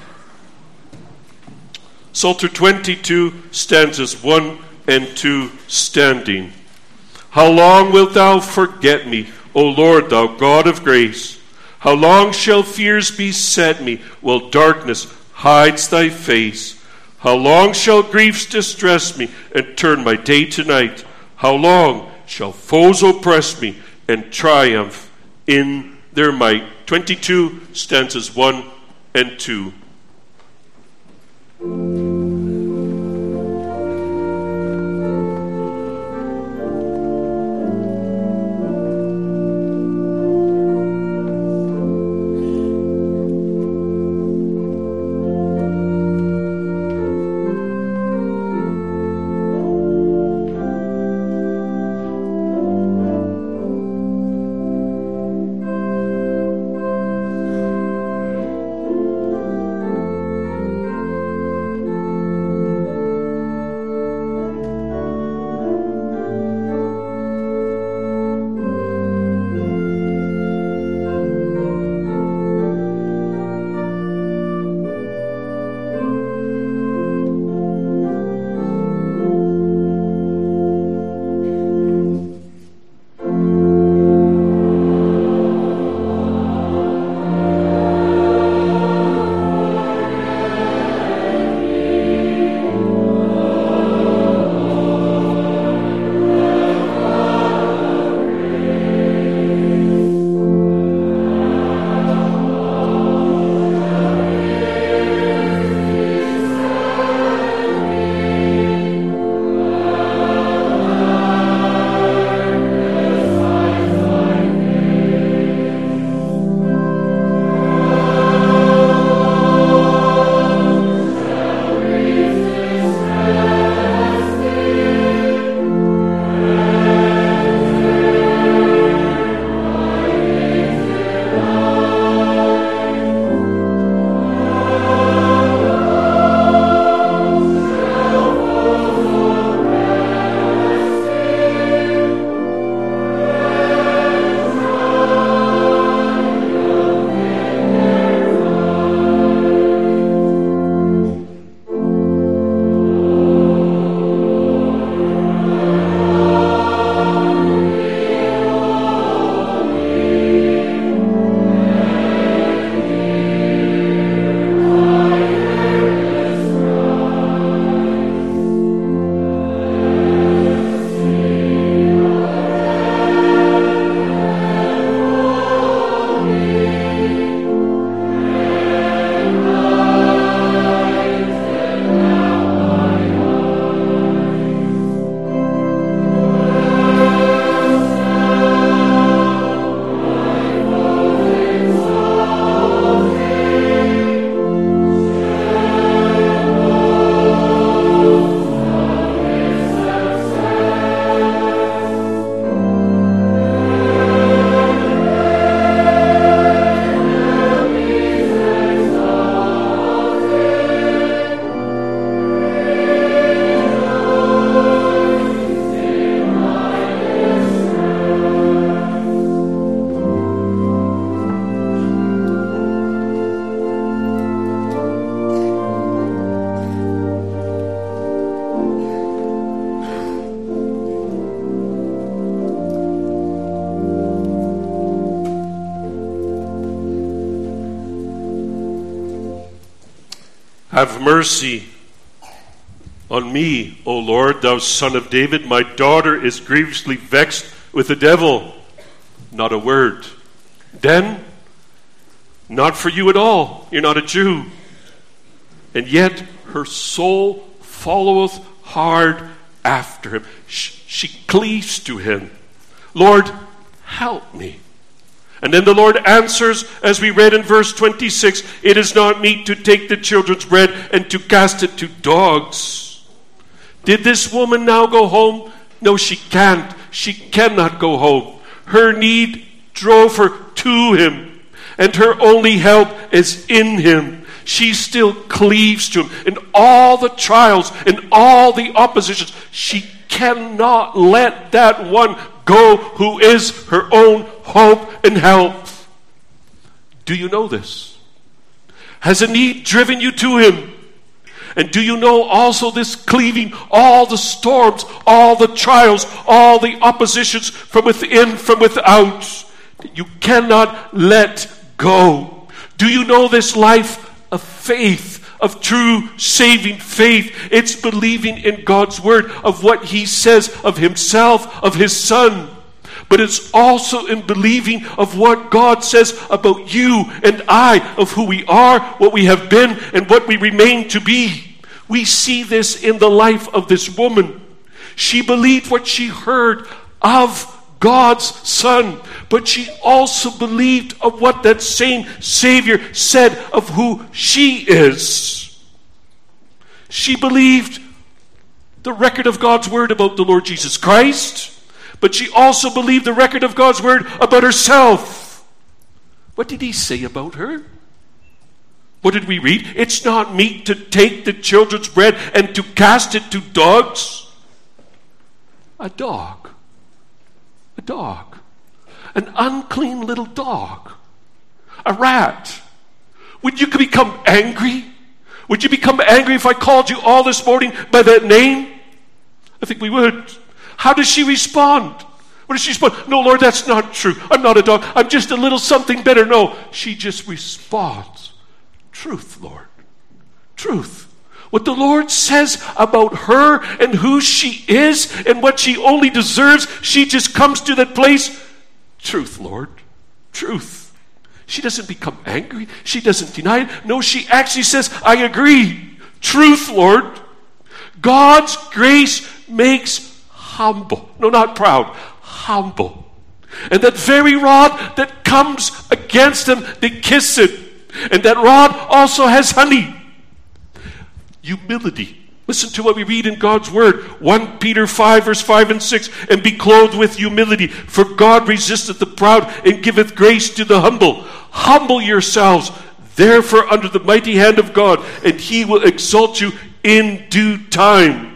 A: Psalter twenty-two, stanzas one and two, standing. How long wilt thou forget me, O Lord, thou God of grace? How long shall fears beset me, while darkness hides thy face? How long shall griefs distress me, and turn my day to night? How long shall foes oppress me, and triumph in their might? twenty-two, stanzas one and two. Have mercy on me, O Lord, thou Son of David. My daughter is grievously vexed with the devil. Not a word. Then, not for you at all. You're not a Jew. And yet her soul followeth hard after him. She cleaves to him. Lord, help me. And then the Lord answers, as we read in verse twenty-six, it is not meet to take the children's bread and to cast it to dogs. Did this woman now go home? No, she can't. She cannot go home. Her need drove her to him, and her only help is in him. She still cleaves to him in all the trials, in all the oppositions. She cannot let that one go who is her own hope and help. Do you know this? Has a need driven you to him? And do you know also this cleaving, all the storms, all the trials, all the oppositions from within, from without, that you cannot let go? Do you know this life of faith, of true saving faith? It's believing in God's word, of what he says of himself, of his son. But it's also in believing of what God says about you and I, of who we are, what we have been, and what we remain to be. We see this in the life of this woman. She believed what she heard of God's Son, but she also believed of what that same Savior said of who she is. She believed the record of God's word about the Lord Jesus Christ, but she also believed the record of God's word about herself. What did he say about her? What did we read? It's not meet to take the children's bread and to cast it to dogs. A dog. A dog. An unclean little dog. A rat. Would you become angry? Would you become angry if I called you all this morning by that name? I think we would. How does she respond? What does she respond? No, Lord, that's not true. I'm not a dog. I'm just a little something better. No, she just responds. Truth, Lord. Truth. What the Lord says about her and who she is and what she only deserves, she just comes to that place. Truth, Lord. Truth. She doesn't become angry. She doesn't deny it. No, she actually says, I agree. Truth, Lord. God's grace makes humble. No, not proud. Humble. And that very rod that comes against them, they kiss it. And that rod also has honey. Humility. Listen to what we read in God's word. First Peter five, verse five and six. And be clothed with humility, for God resisteth the proud and giveth grace to the humble. Humble yourselves, therefore, under the mighty hand of God, and he will exalt you in due time.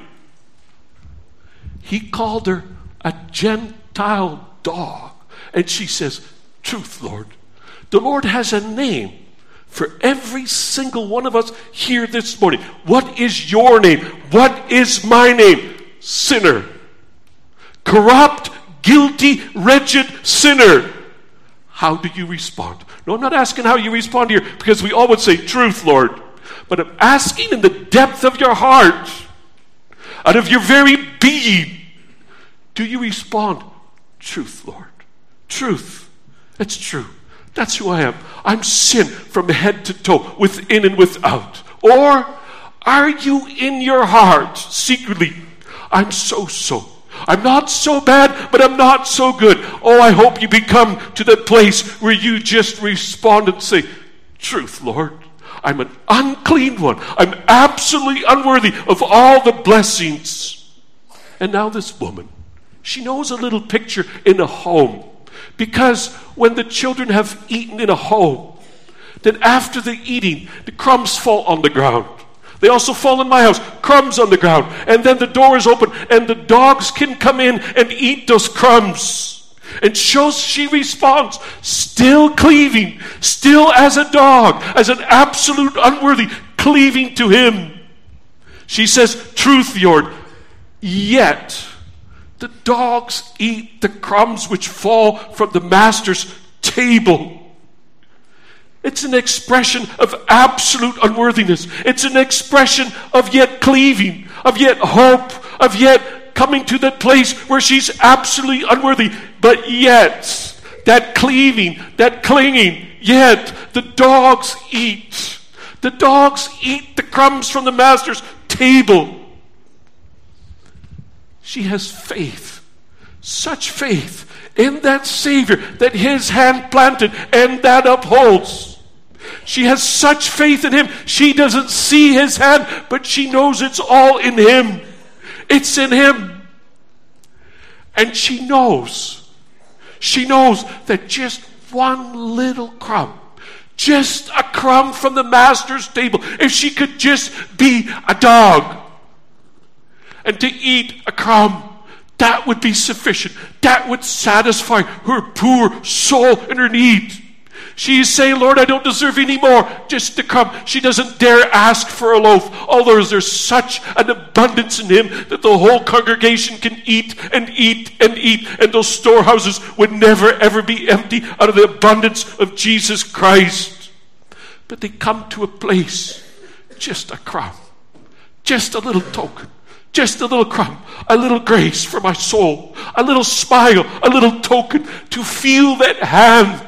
A: He called her a Gentile dog. And she says, truth, Lord. The Lord has a name for every single one of us here this morning. What is your name? What is my name? Sinner. Corrupt, guilty, wretched sinner. How do you respond? No, I'm not asking how you respond here, because we all would say, truth, Lord. But I'm asking in the depth of your heart, out of your very being, do you respond? Truth, Lord. Truth. It's true. That's who I am. I'm sin from head to toe, within and without. Or are you in your heart secretly? I'm so-so. I'm not so bad, but I'm not so good. Oh, I hope you become to that place where you just respond and say, truth, Lord. I'm an unclean one. I'm absolutely unworthy of all the blessings. And now this woman, she knows a little picture in a home. Because when the children have eaten in a home, then after the eating, the crumbs fall on the ground. They also fall in my house, crumbs on the ground. And then the door is open and the dogs can come in and eat those crumbs. And so she responds, still cleaving, still as a dog, as an absolute unworthy, cleaving to him. She says, truth, Lord, yet the dogs eat the crumbs which fall from the master's table. It's an expression of absolute unworthiness. It's an expression of yet cleaving, of yet hope, of yet coming to that place where she's absolutely unworthy. But yet, that cleaving, that clinging, yet the dogs eat. The dogs eat the crumbs from the master's table. She has faith, such faith in that Savior that his hand planted and that upholds. She has such faith in him. She doesn't see his hand, but she knows it's all in him.
C: It's in him. And she knows, she knows that just one little crumb, just a crumb from the master's table, if she could just be a dog and to eat a crumb, that would be sufficient. That would satisfy her poor soul in her need. She is saying, Lord, I don't deserve any more, just a crumb. She doesn't dare ask for a loaf, although there's such an abundance in him that the whole congregation can eat and eat and eat, and those storehouses would never ever be empty out of the abundance of Jesus Christ. But they come to a place, just a crumb, just a little token, just a little crumb, a little grace for my soul, a little smile, a little token, to feel that hand,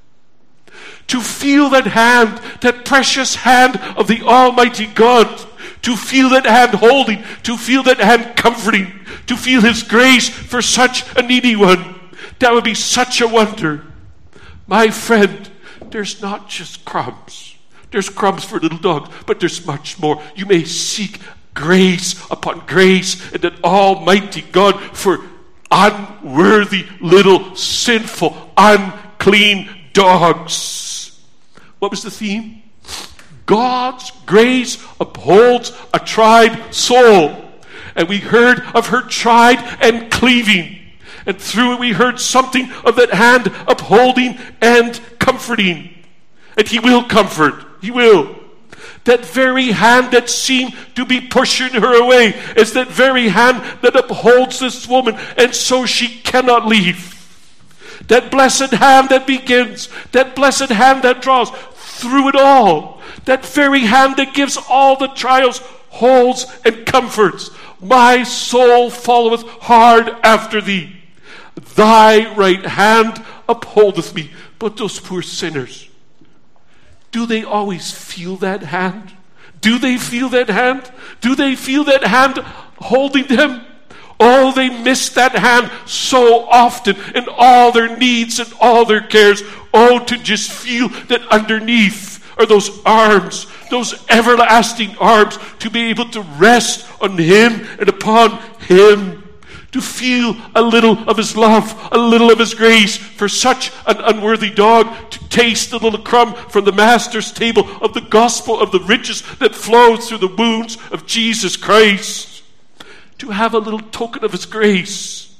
C: to feel that hand, that precious hand of the Almighty God, to feel that hand holding, to feel that hand comforting, to feel his grace for such a needy one. That would be such a wonder. My friend, there's not just crumbs. There's crumbs for little dogs, but there's much more. You may seek grace upon grace in that Almighty God for unworthy, little, sinful, unclean dogs. What was the theme? God's grace upholds a tried soul. And we heard of her tried and cleaving. And through it we heard something of that hand upholding and comforting. And he will comfort. He will. That very hand that seemed to be pushing her away is that very hand that upholds this woman, and so she cannot leave. That blessed hand that begins, that blessed hand that draws through it all, that very hand that gives all the trials, holds, and comforts. My soul followeth hard after thee. Thy right hand upholdeth me. But those poor sinners, do they always feel that hand? Do they feel that hand? Do they feel that hand holding them? Oh, they miss that hand so often in all their needs and all their cares. Oh, to just feel that underneath are those arms, those everlasting arms, to be able to rest on him and upon him. To feel a little of his love, a little of his grace for such an unworthy dog, to taste a little crumb from the master's table of the gospel of the riches that flows through the wounds of Jesus Christ. To have a little token of his grace.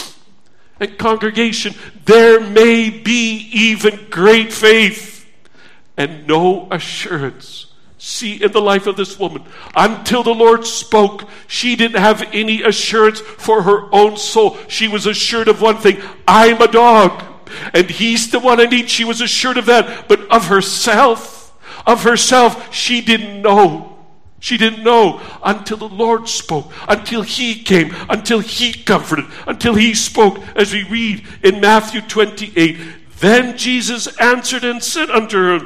C: And congregation, there may be even great faith and no assurance. See, in the life of this woman, until the Lord spoke, she didn't have any assurance for her own soul. She was assured of one thing: I'm a dog, and he's the one I need. She was assured of that. But of herself, of herself, she didn't know. She didn't know until the Lord spoke, until he came, until he comforted, until he spoke, as we read in Matthew twenty-eight. Then Jesus answered and said unto her,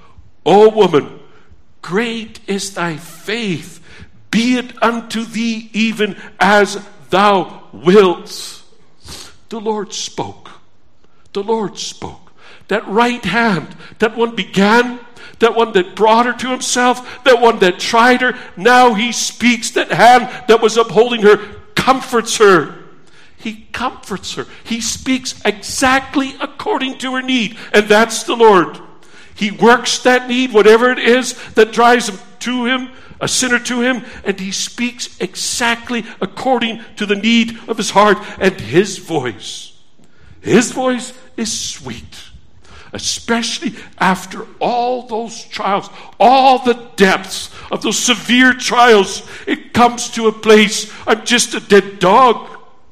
C: O woman, great is thy faith. Be it unto thee even as thou wilt. The Lord spoke. The Lord spoke. That right hand, that one began, that one that brought her to himself, that one that tried her, now he speaks. That hand that was upholding her comforts her. He comforts her. He speaks exactly according to her need, and that's the Lord. He works that need, whatever it is that drives him to him, a sinner to him, and he speaks exactly according to the need of his heart. And his voice, his voice is sweet, especially after all those trials, all the depths of those severe trials. It comes to a place, I'm just a dead dog.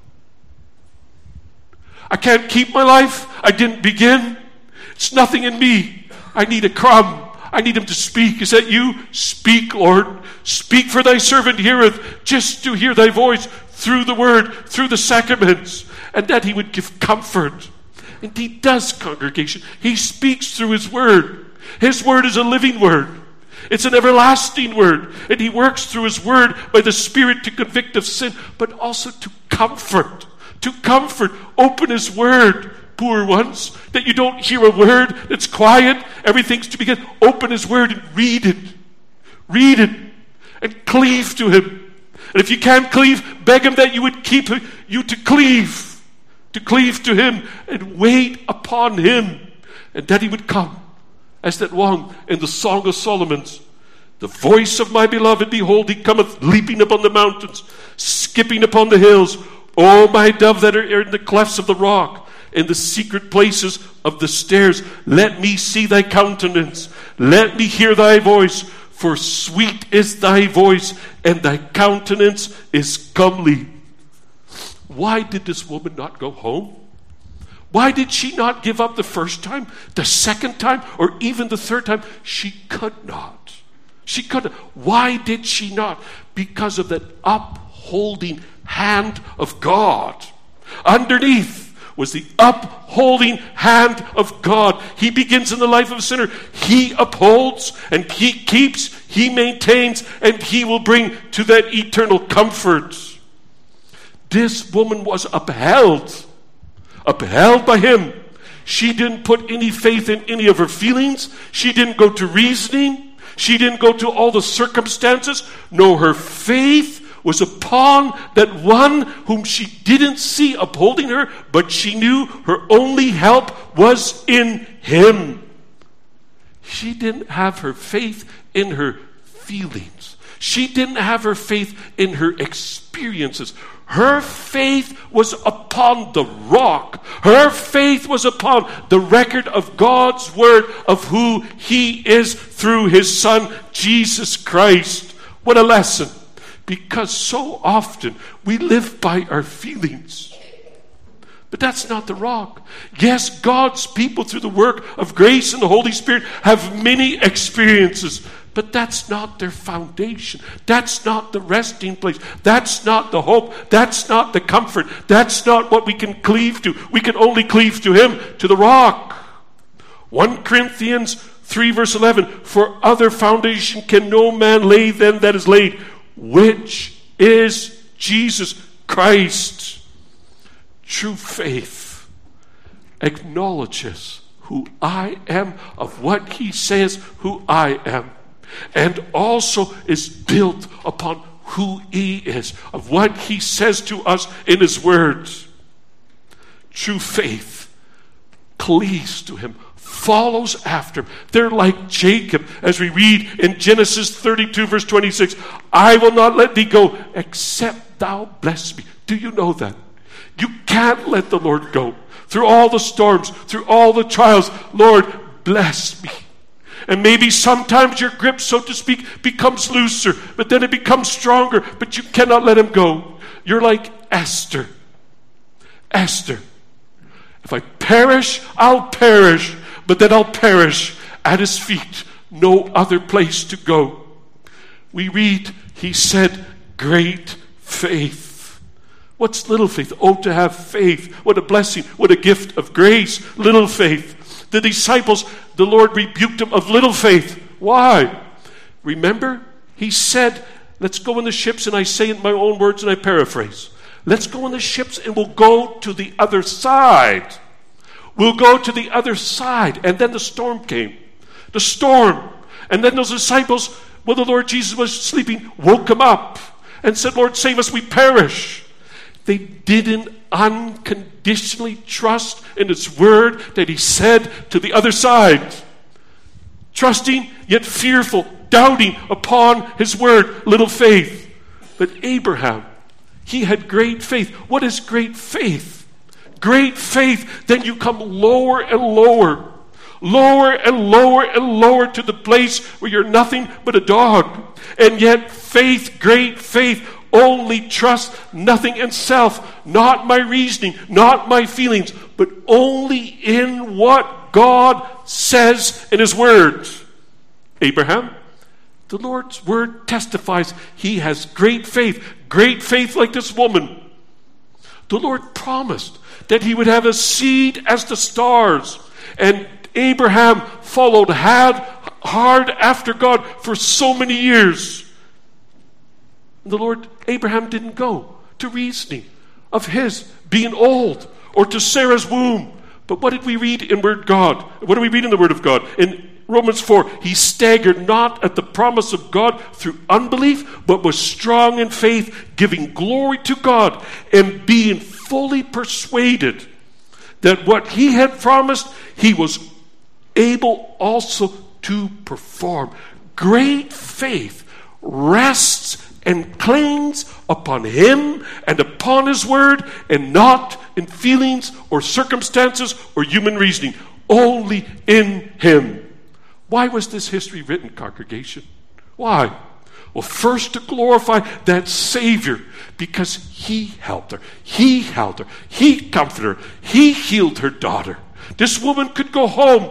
C: I can't keep my life. I didn't begin. It's nothing in me. I need a crumb. I need him to speak. Is that you? Speak, Lord. Speak, for thy servant heareth, just to hear thy voice through the word, through the sacraments, and that he would give comfort. And he does, congregation. He speaks through his word. His word is a living word. It's an everlasting word. And he works through his word by the Spirit to convict of sin, but also to comfort. To comfort. Open his word, poor ones, that you don't hear a word that's quiet. Everything's to begin. Open his word and read it. Read it and cleave to him. And if you can't cleave, beg him that you would keep you to cleave, to cleave to him and wait upon him, and that he would come. As that one in the Song of Solomon's, the voice of my beloved, behold, he cometh leaping upon the mountains, skipping upon the hills. O my dove that are in the clefts of the rock, in the secret places of the stairs, let me see thy countenance, let me hear thy voice, for sweet is thy voice, and thy countenance is comely. Why did this woman not go home? Why did she not give up the first time, the second time, or even the third time? She could not. She couldn't. Why did she not? Because of that upholding hand of God. Underneath was the upholding hand of God. He begins in the life of a sinner. He upholds and he keeps, he maintains, and he will bring to that eternal comfort. This woman was upheld. Upheld by him. She didn't put any faith in any of her feelings. She didn't go to reasoning. She didn't go to all the circumstances. No, her faith was upon that one whom she didn't see upholding her, but she knew her only help was in him. She didn't have her faith in her feelings. She didn't have her faith in her experiences. Her faith was upon the rock. Her faith was upon the record of God's word of who he is through his Son, Jesus Christ. What a lesson. Because so often we live by our feelings. But that's not the rock. Yes, God's people through the work of grace and the Holy Spirit have many experiences. But that's not their foundation. That's not the resting place. That's not the hope. That's not the comfort. That's not what we can cleave to. We can only cleave to him, to the rock. First Corinthians three verse eleven, for other foundation can no man lay than that is laid, which is Jesus Christ. True faith acknowledges who I am, of what he says who I am, and also is built upon who he is, of what he says to us in his words. True faith cleaves to him, follows after him. They're like Jacob, as we read in Genesis thirty-two verse twenty-six, I will not let thee go except thou bless me. Do you know that? You can't let the Lord go. Through all the storms, through all the trials, Lord, bless me. And maybe sometimes your grip, so to speak, becomes looser, but then it becomes stronger, but you cannot let him go. You're like Esther. Esther. If I perish, I'll perish, but then I'll perish at his feet. No other place to go. We read, he said, great faith. What's little faith? Oh, to have faith. What a blessing. What a gift of grace. Little faith. The disciples, the Lord rebuked them of little faith. Why? Remember, he said, let's go in the ships, and I say in my own words, and I paraphrase. Let's go in the ships and we'll go to the other side. We'll go to the other side. And then the storm came. The storm. And then those disciples, when the Lord Jesus was sleeping, woke him up and said, Lord, save us, we perish. They didn't unconditionally trust in his word that he said to the other side. Trusting, yet fearful, doubting upon his word, little faith. But Abraham, he had great faith. What is great faith? Great faith, then you come lower and lower. Lower and lower and lower to the place where you're nothing but a dog. And yet faith, great faith, only trust nothing in self, not my reasoning, not my feelings, but only in what God says in his word. Abraham, the Lord's word testifies he has great faith, great faith like this woman. The Lord promised that he would have a seed as the stars, and Abraham followed hard after God for so many years. The Lord, Abraham didn't go to reasoning of his being old or to Sarah's womb. But what did we read in Word God? What do we read in the Word of God? In Romans four, he staggered not at the promise of God through unbelief, but was strong in faith, giving glory to God, and being fully persuaded that what he had promised, he was able also to perform. Great faith rests and clings upon him and upon his word, and not in feelings or circumstances or human reasoning, only in him. Why was this history written, congregation? Why? Well, first to glorify that Savior, because he helped her, he held her, he comforted her, he healed her daughter. This woman could go home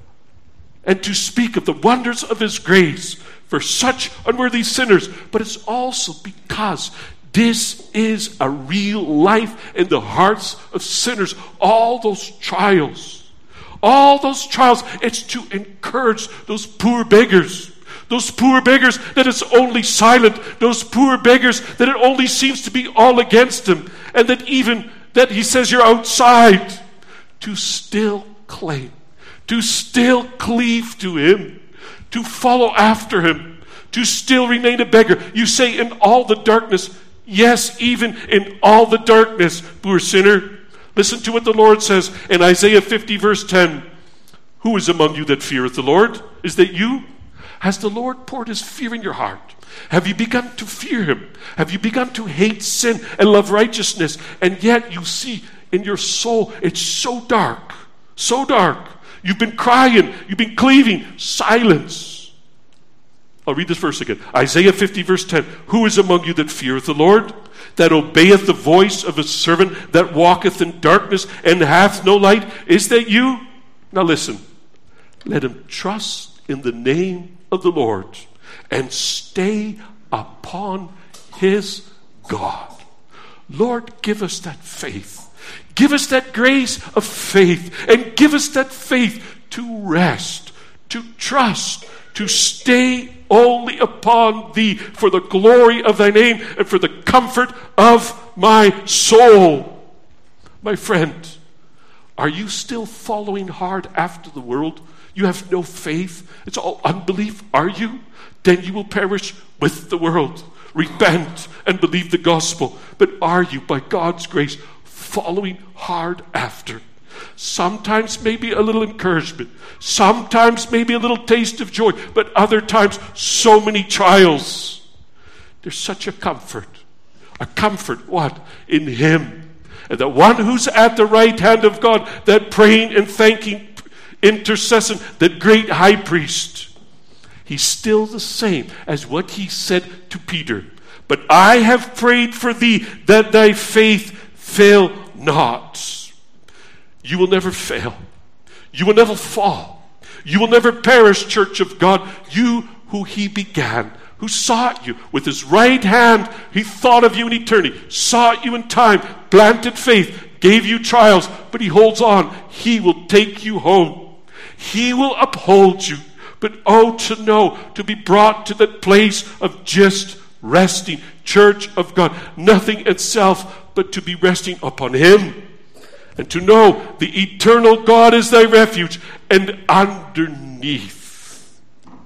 C: and to speak of the wonders of his grace for such unworthy sinners. But it's also because this is a real life in the hearts of sinners. All those trials, all those trials, it's to encourage those poor beggars. Those poor beggars that it's only silent. Those poor beggars that it only seems to be all against him. And that even that he says you're outside. To still claim. To still cleave to him. To follow after him. To still remain a beggar. You say in all the darkness. Yes, even in all the darkness, poor sinner. Listen to what the Lord says in Isaiah fifty verse ten. Who is among you that feareth the Lord? Is that you? Has the Lord poured his fear in your heart? Have you begun to fear him? Have you begun to hate sin and love righteousness? And yet you see in your soul, it's so dark, so dark. You've been crying, you've been cleaving, silence. I'll read this verse again. Isaiah fifty verse ten. Who is among you that feareth the Lord? That obeyeth the voice of his servant, that walketh in darkness and hath no light? Is that you? Now listen. Let him trust in the name of the Lord and stay upon his God. Lord, give us that faith. Give us that grace of faith, and give us that faith to rest, to trust, to stay only upon thee for the glory of thy name and for the comfort of my soul. My friend, are you still following hard after the world? You have no faith. It's all unbelief, are you? Then you will perish with the world. Repent and believe the gospel. But are you, by God's grace, following hard after? Sometimes maybe a little encouragement. Sometimes maybe a little taste of joy. But other times, so many trials. There's such a comfort. A comfort, what? In him. And the one who's at the right hand of God, that praying and thanking intercession, that great high priest, he's still the same as what he said to Peter. But I have prayed for thee that thy faith fail not. You will never fail. You will never fall. You will never perish, church of God. You who he began, who sought you with his right hand, he thought of you in eternity, sought you in time, planted faith, gave you trials, but he holds on. He will take you home. He will uphold you. But oh, to know, to be brought to that place of just resting, church of God, nothing itself, but to be resting upon him. And to know the eternal God is thy refuge. And underneath,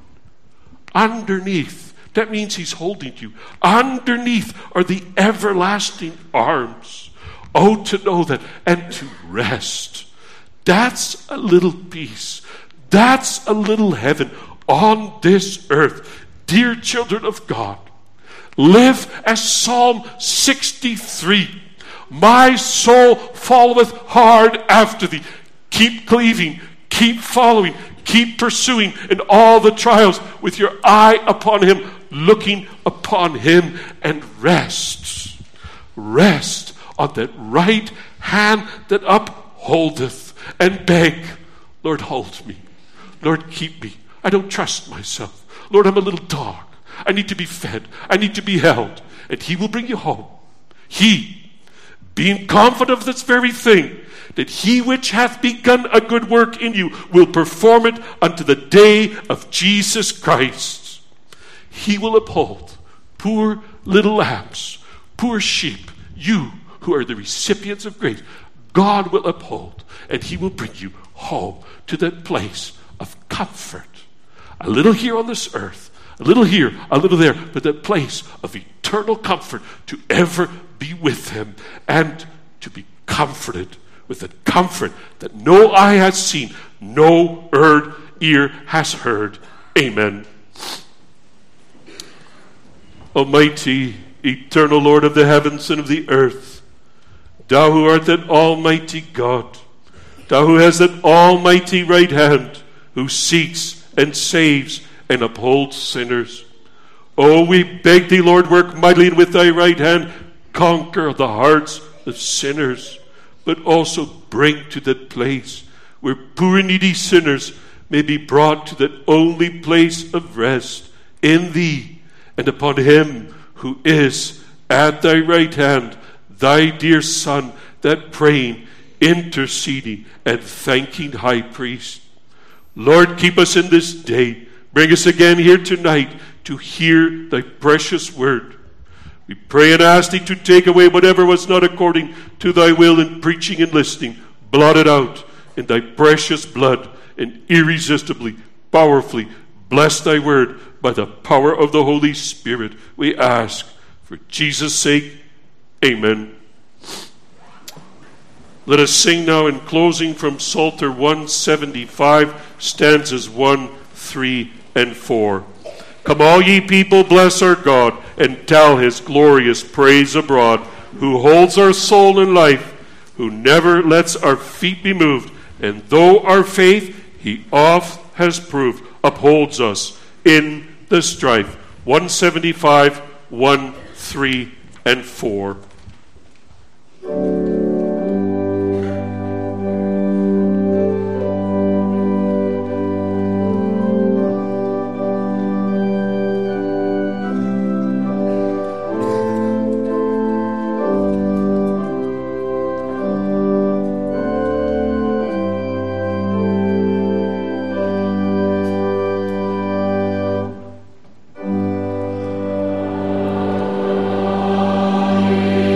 C: underneath, that means he's holding you. Underneath are the everlasting arms. Oh, to know that and to rest. That's a little peace. That's a little heaven on this earth. Dear children of God, live as Psalm sixty-three. My soul followeth hard after thee. Keep cleaving, keep following, keep pursuing in all the trials with your eye upon him, looking upon him, and rest. Rest on that right hand that upholdeth. And beg, Lord, hold me. Lord, keep me. I don't trust myself. Lord, I'm a little dog. I need to be fed. I need to be held. And he will bring you home. He, being confident of this very thing, that he which hath begun a good work in you will perform it unto the day of Jesus Christ. He will uphold poor little lambs, poor sheep, you who are the recipients of grace. God will uphold, and he will bring you home to that place of comfort. A little here on this earth, a little here, a little there, but that place of eternal comfort to ever be with him and to be comforted with the comfort that no eye has seen, no ear has heard. Amen. Almighty, eternal Lord of the heavens and of the earth, thou who art that almighty God, thou who hast that almighty right hand, who seeks and saves and upholds sinners. Oh, we beg thee, Lord, work mightily and with thy right hand conquer the hearts of sinners, but also bring to that place where poor and needy sinners may be brought to that only place of rest in thee and upon him who is at thy right hand, thy dear Son, that praying, interceding, and thanking high priest. Lord, keep us in this day. Bring us again here tonight to hear thy precious word. We pray and ask thee to take away whatever was not according to thy will in preaching and listening. Blot it out in thy precious blood, and irresistibly, powerfully bless thy word by the power of the Holy Spirit. We ask for Jesus' sake. Amen. Let us sing now in closing from Psalter one seventy-five, stanzas one, three, and four. Come all ye people, bless our God, and tell his glorious praise abroad, who holds our soul in life, who never lets our feet be moved, and though our faith he oft has proved, upholds us in the strife. one seventy-five, one, three, and four.
D: Amen.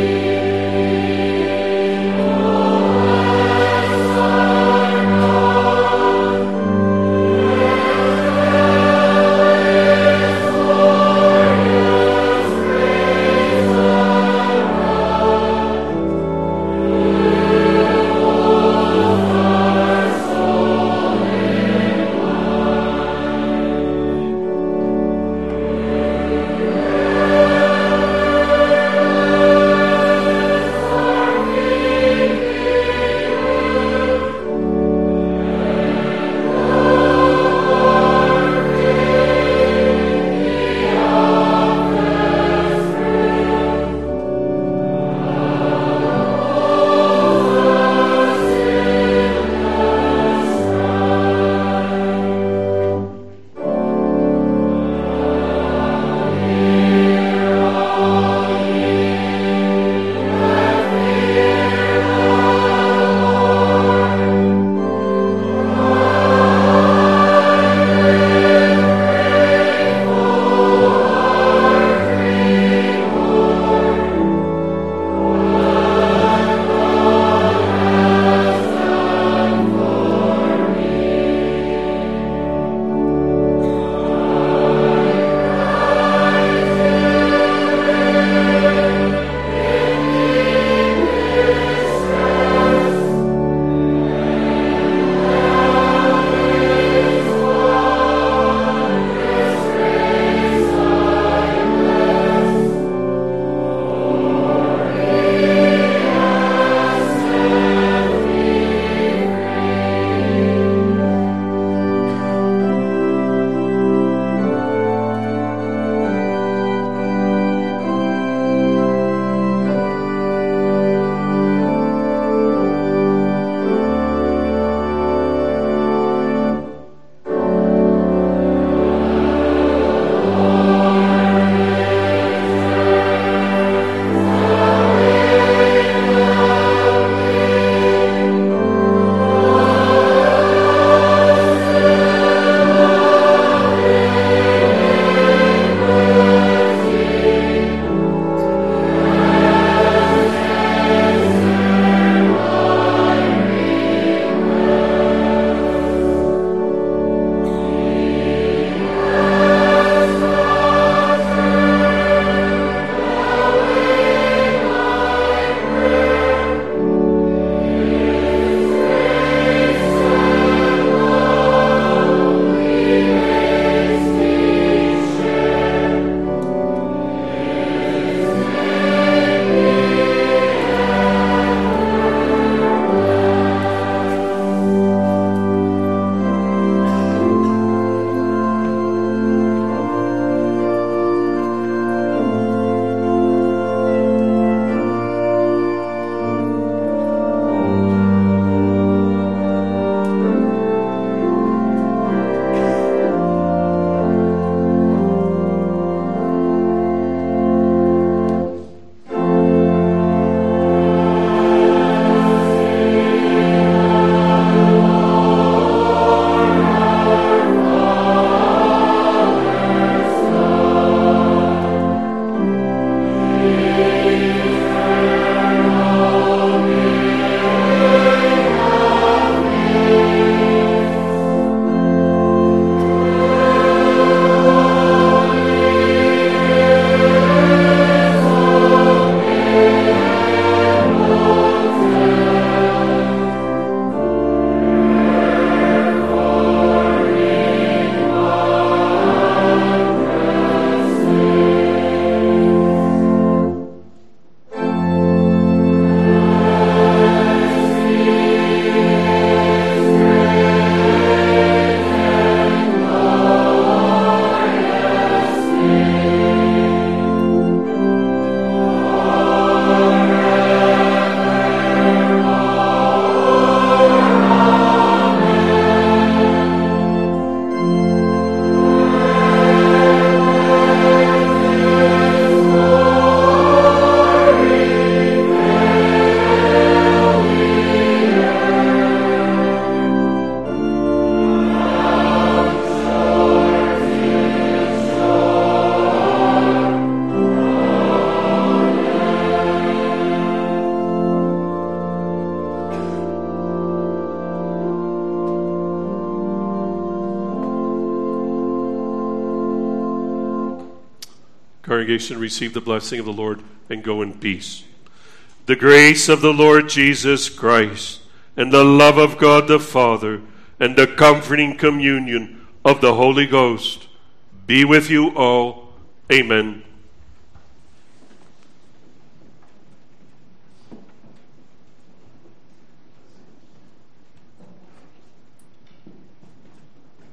C: Congregation, receive the blessing of the Lord and go in peace. The grace of the Lord Jesus Christ and the love of God the Father and the comforting communion of the Holy Ghost be with you all. Amen.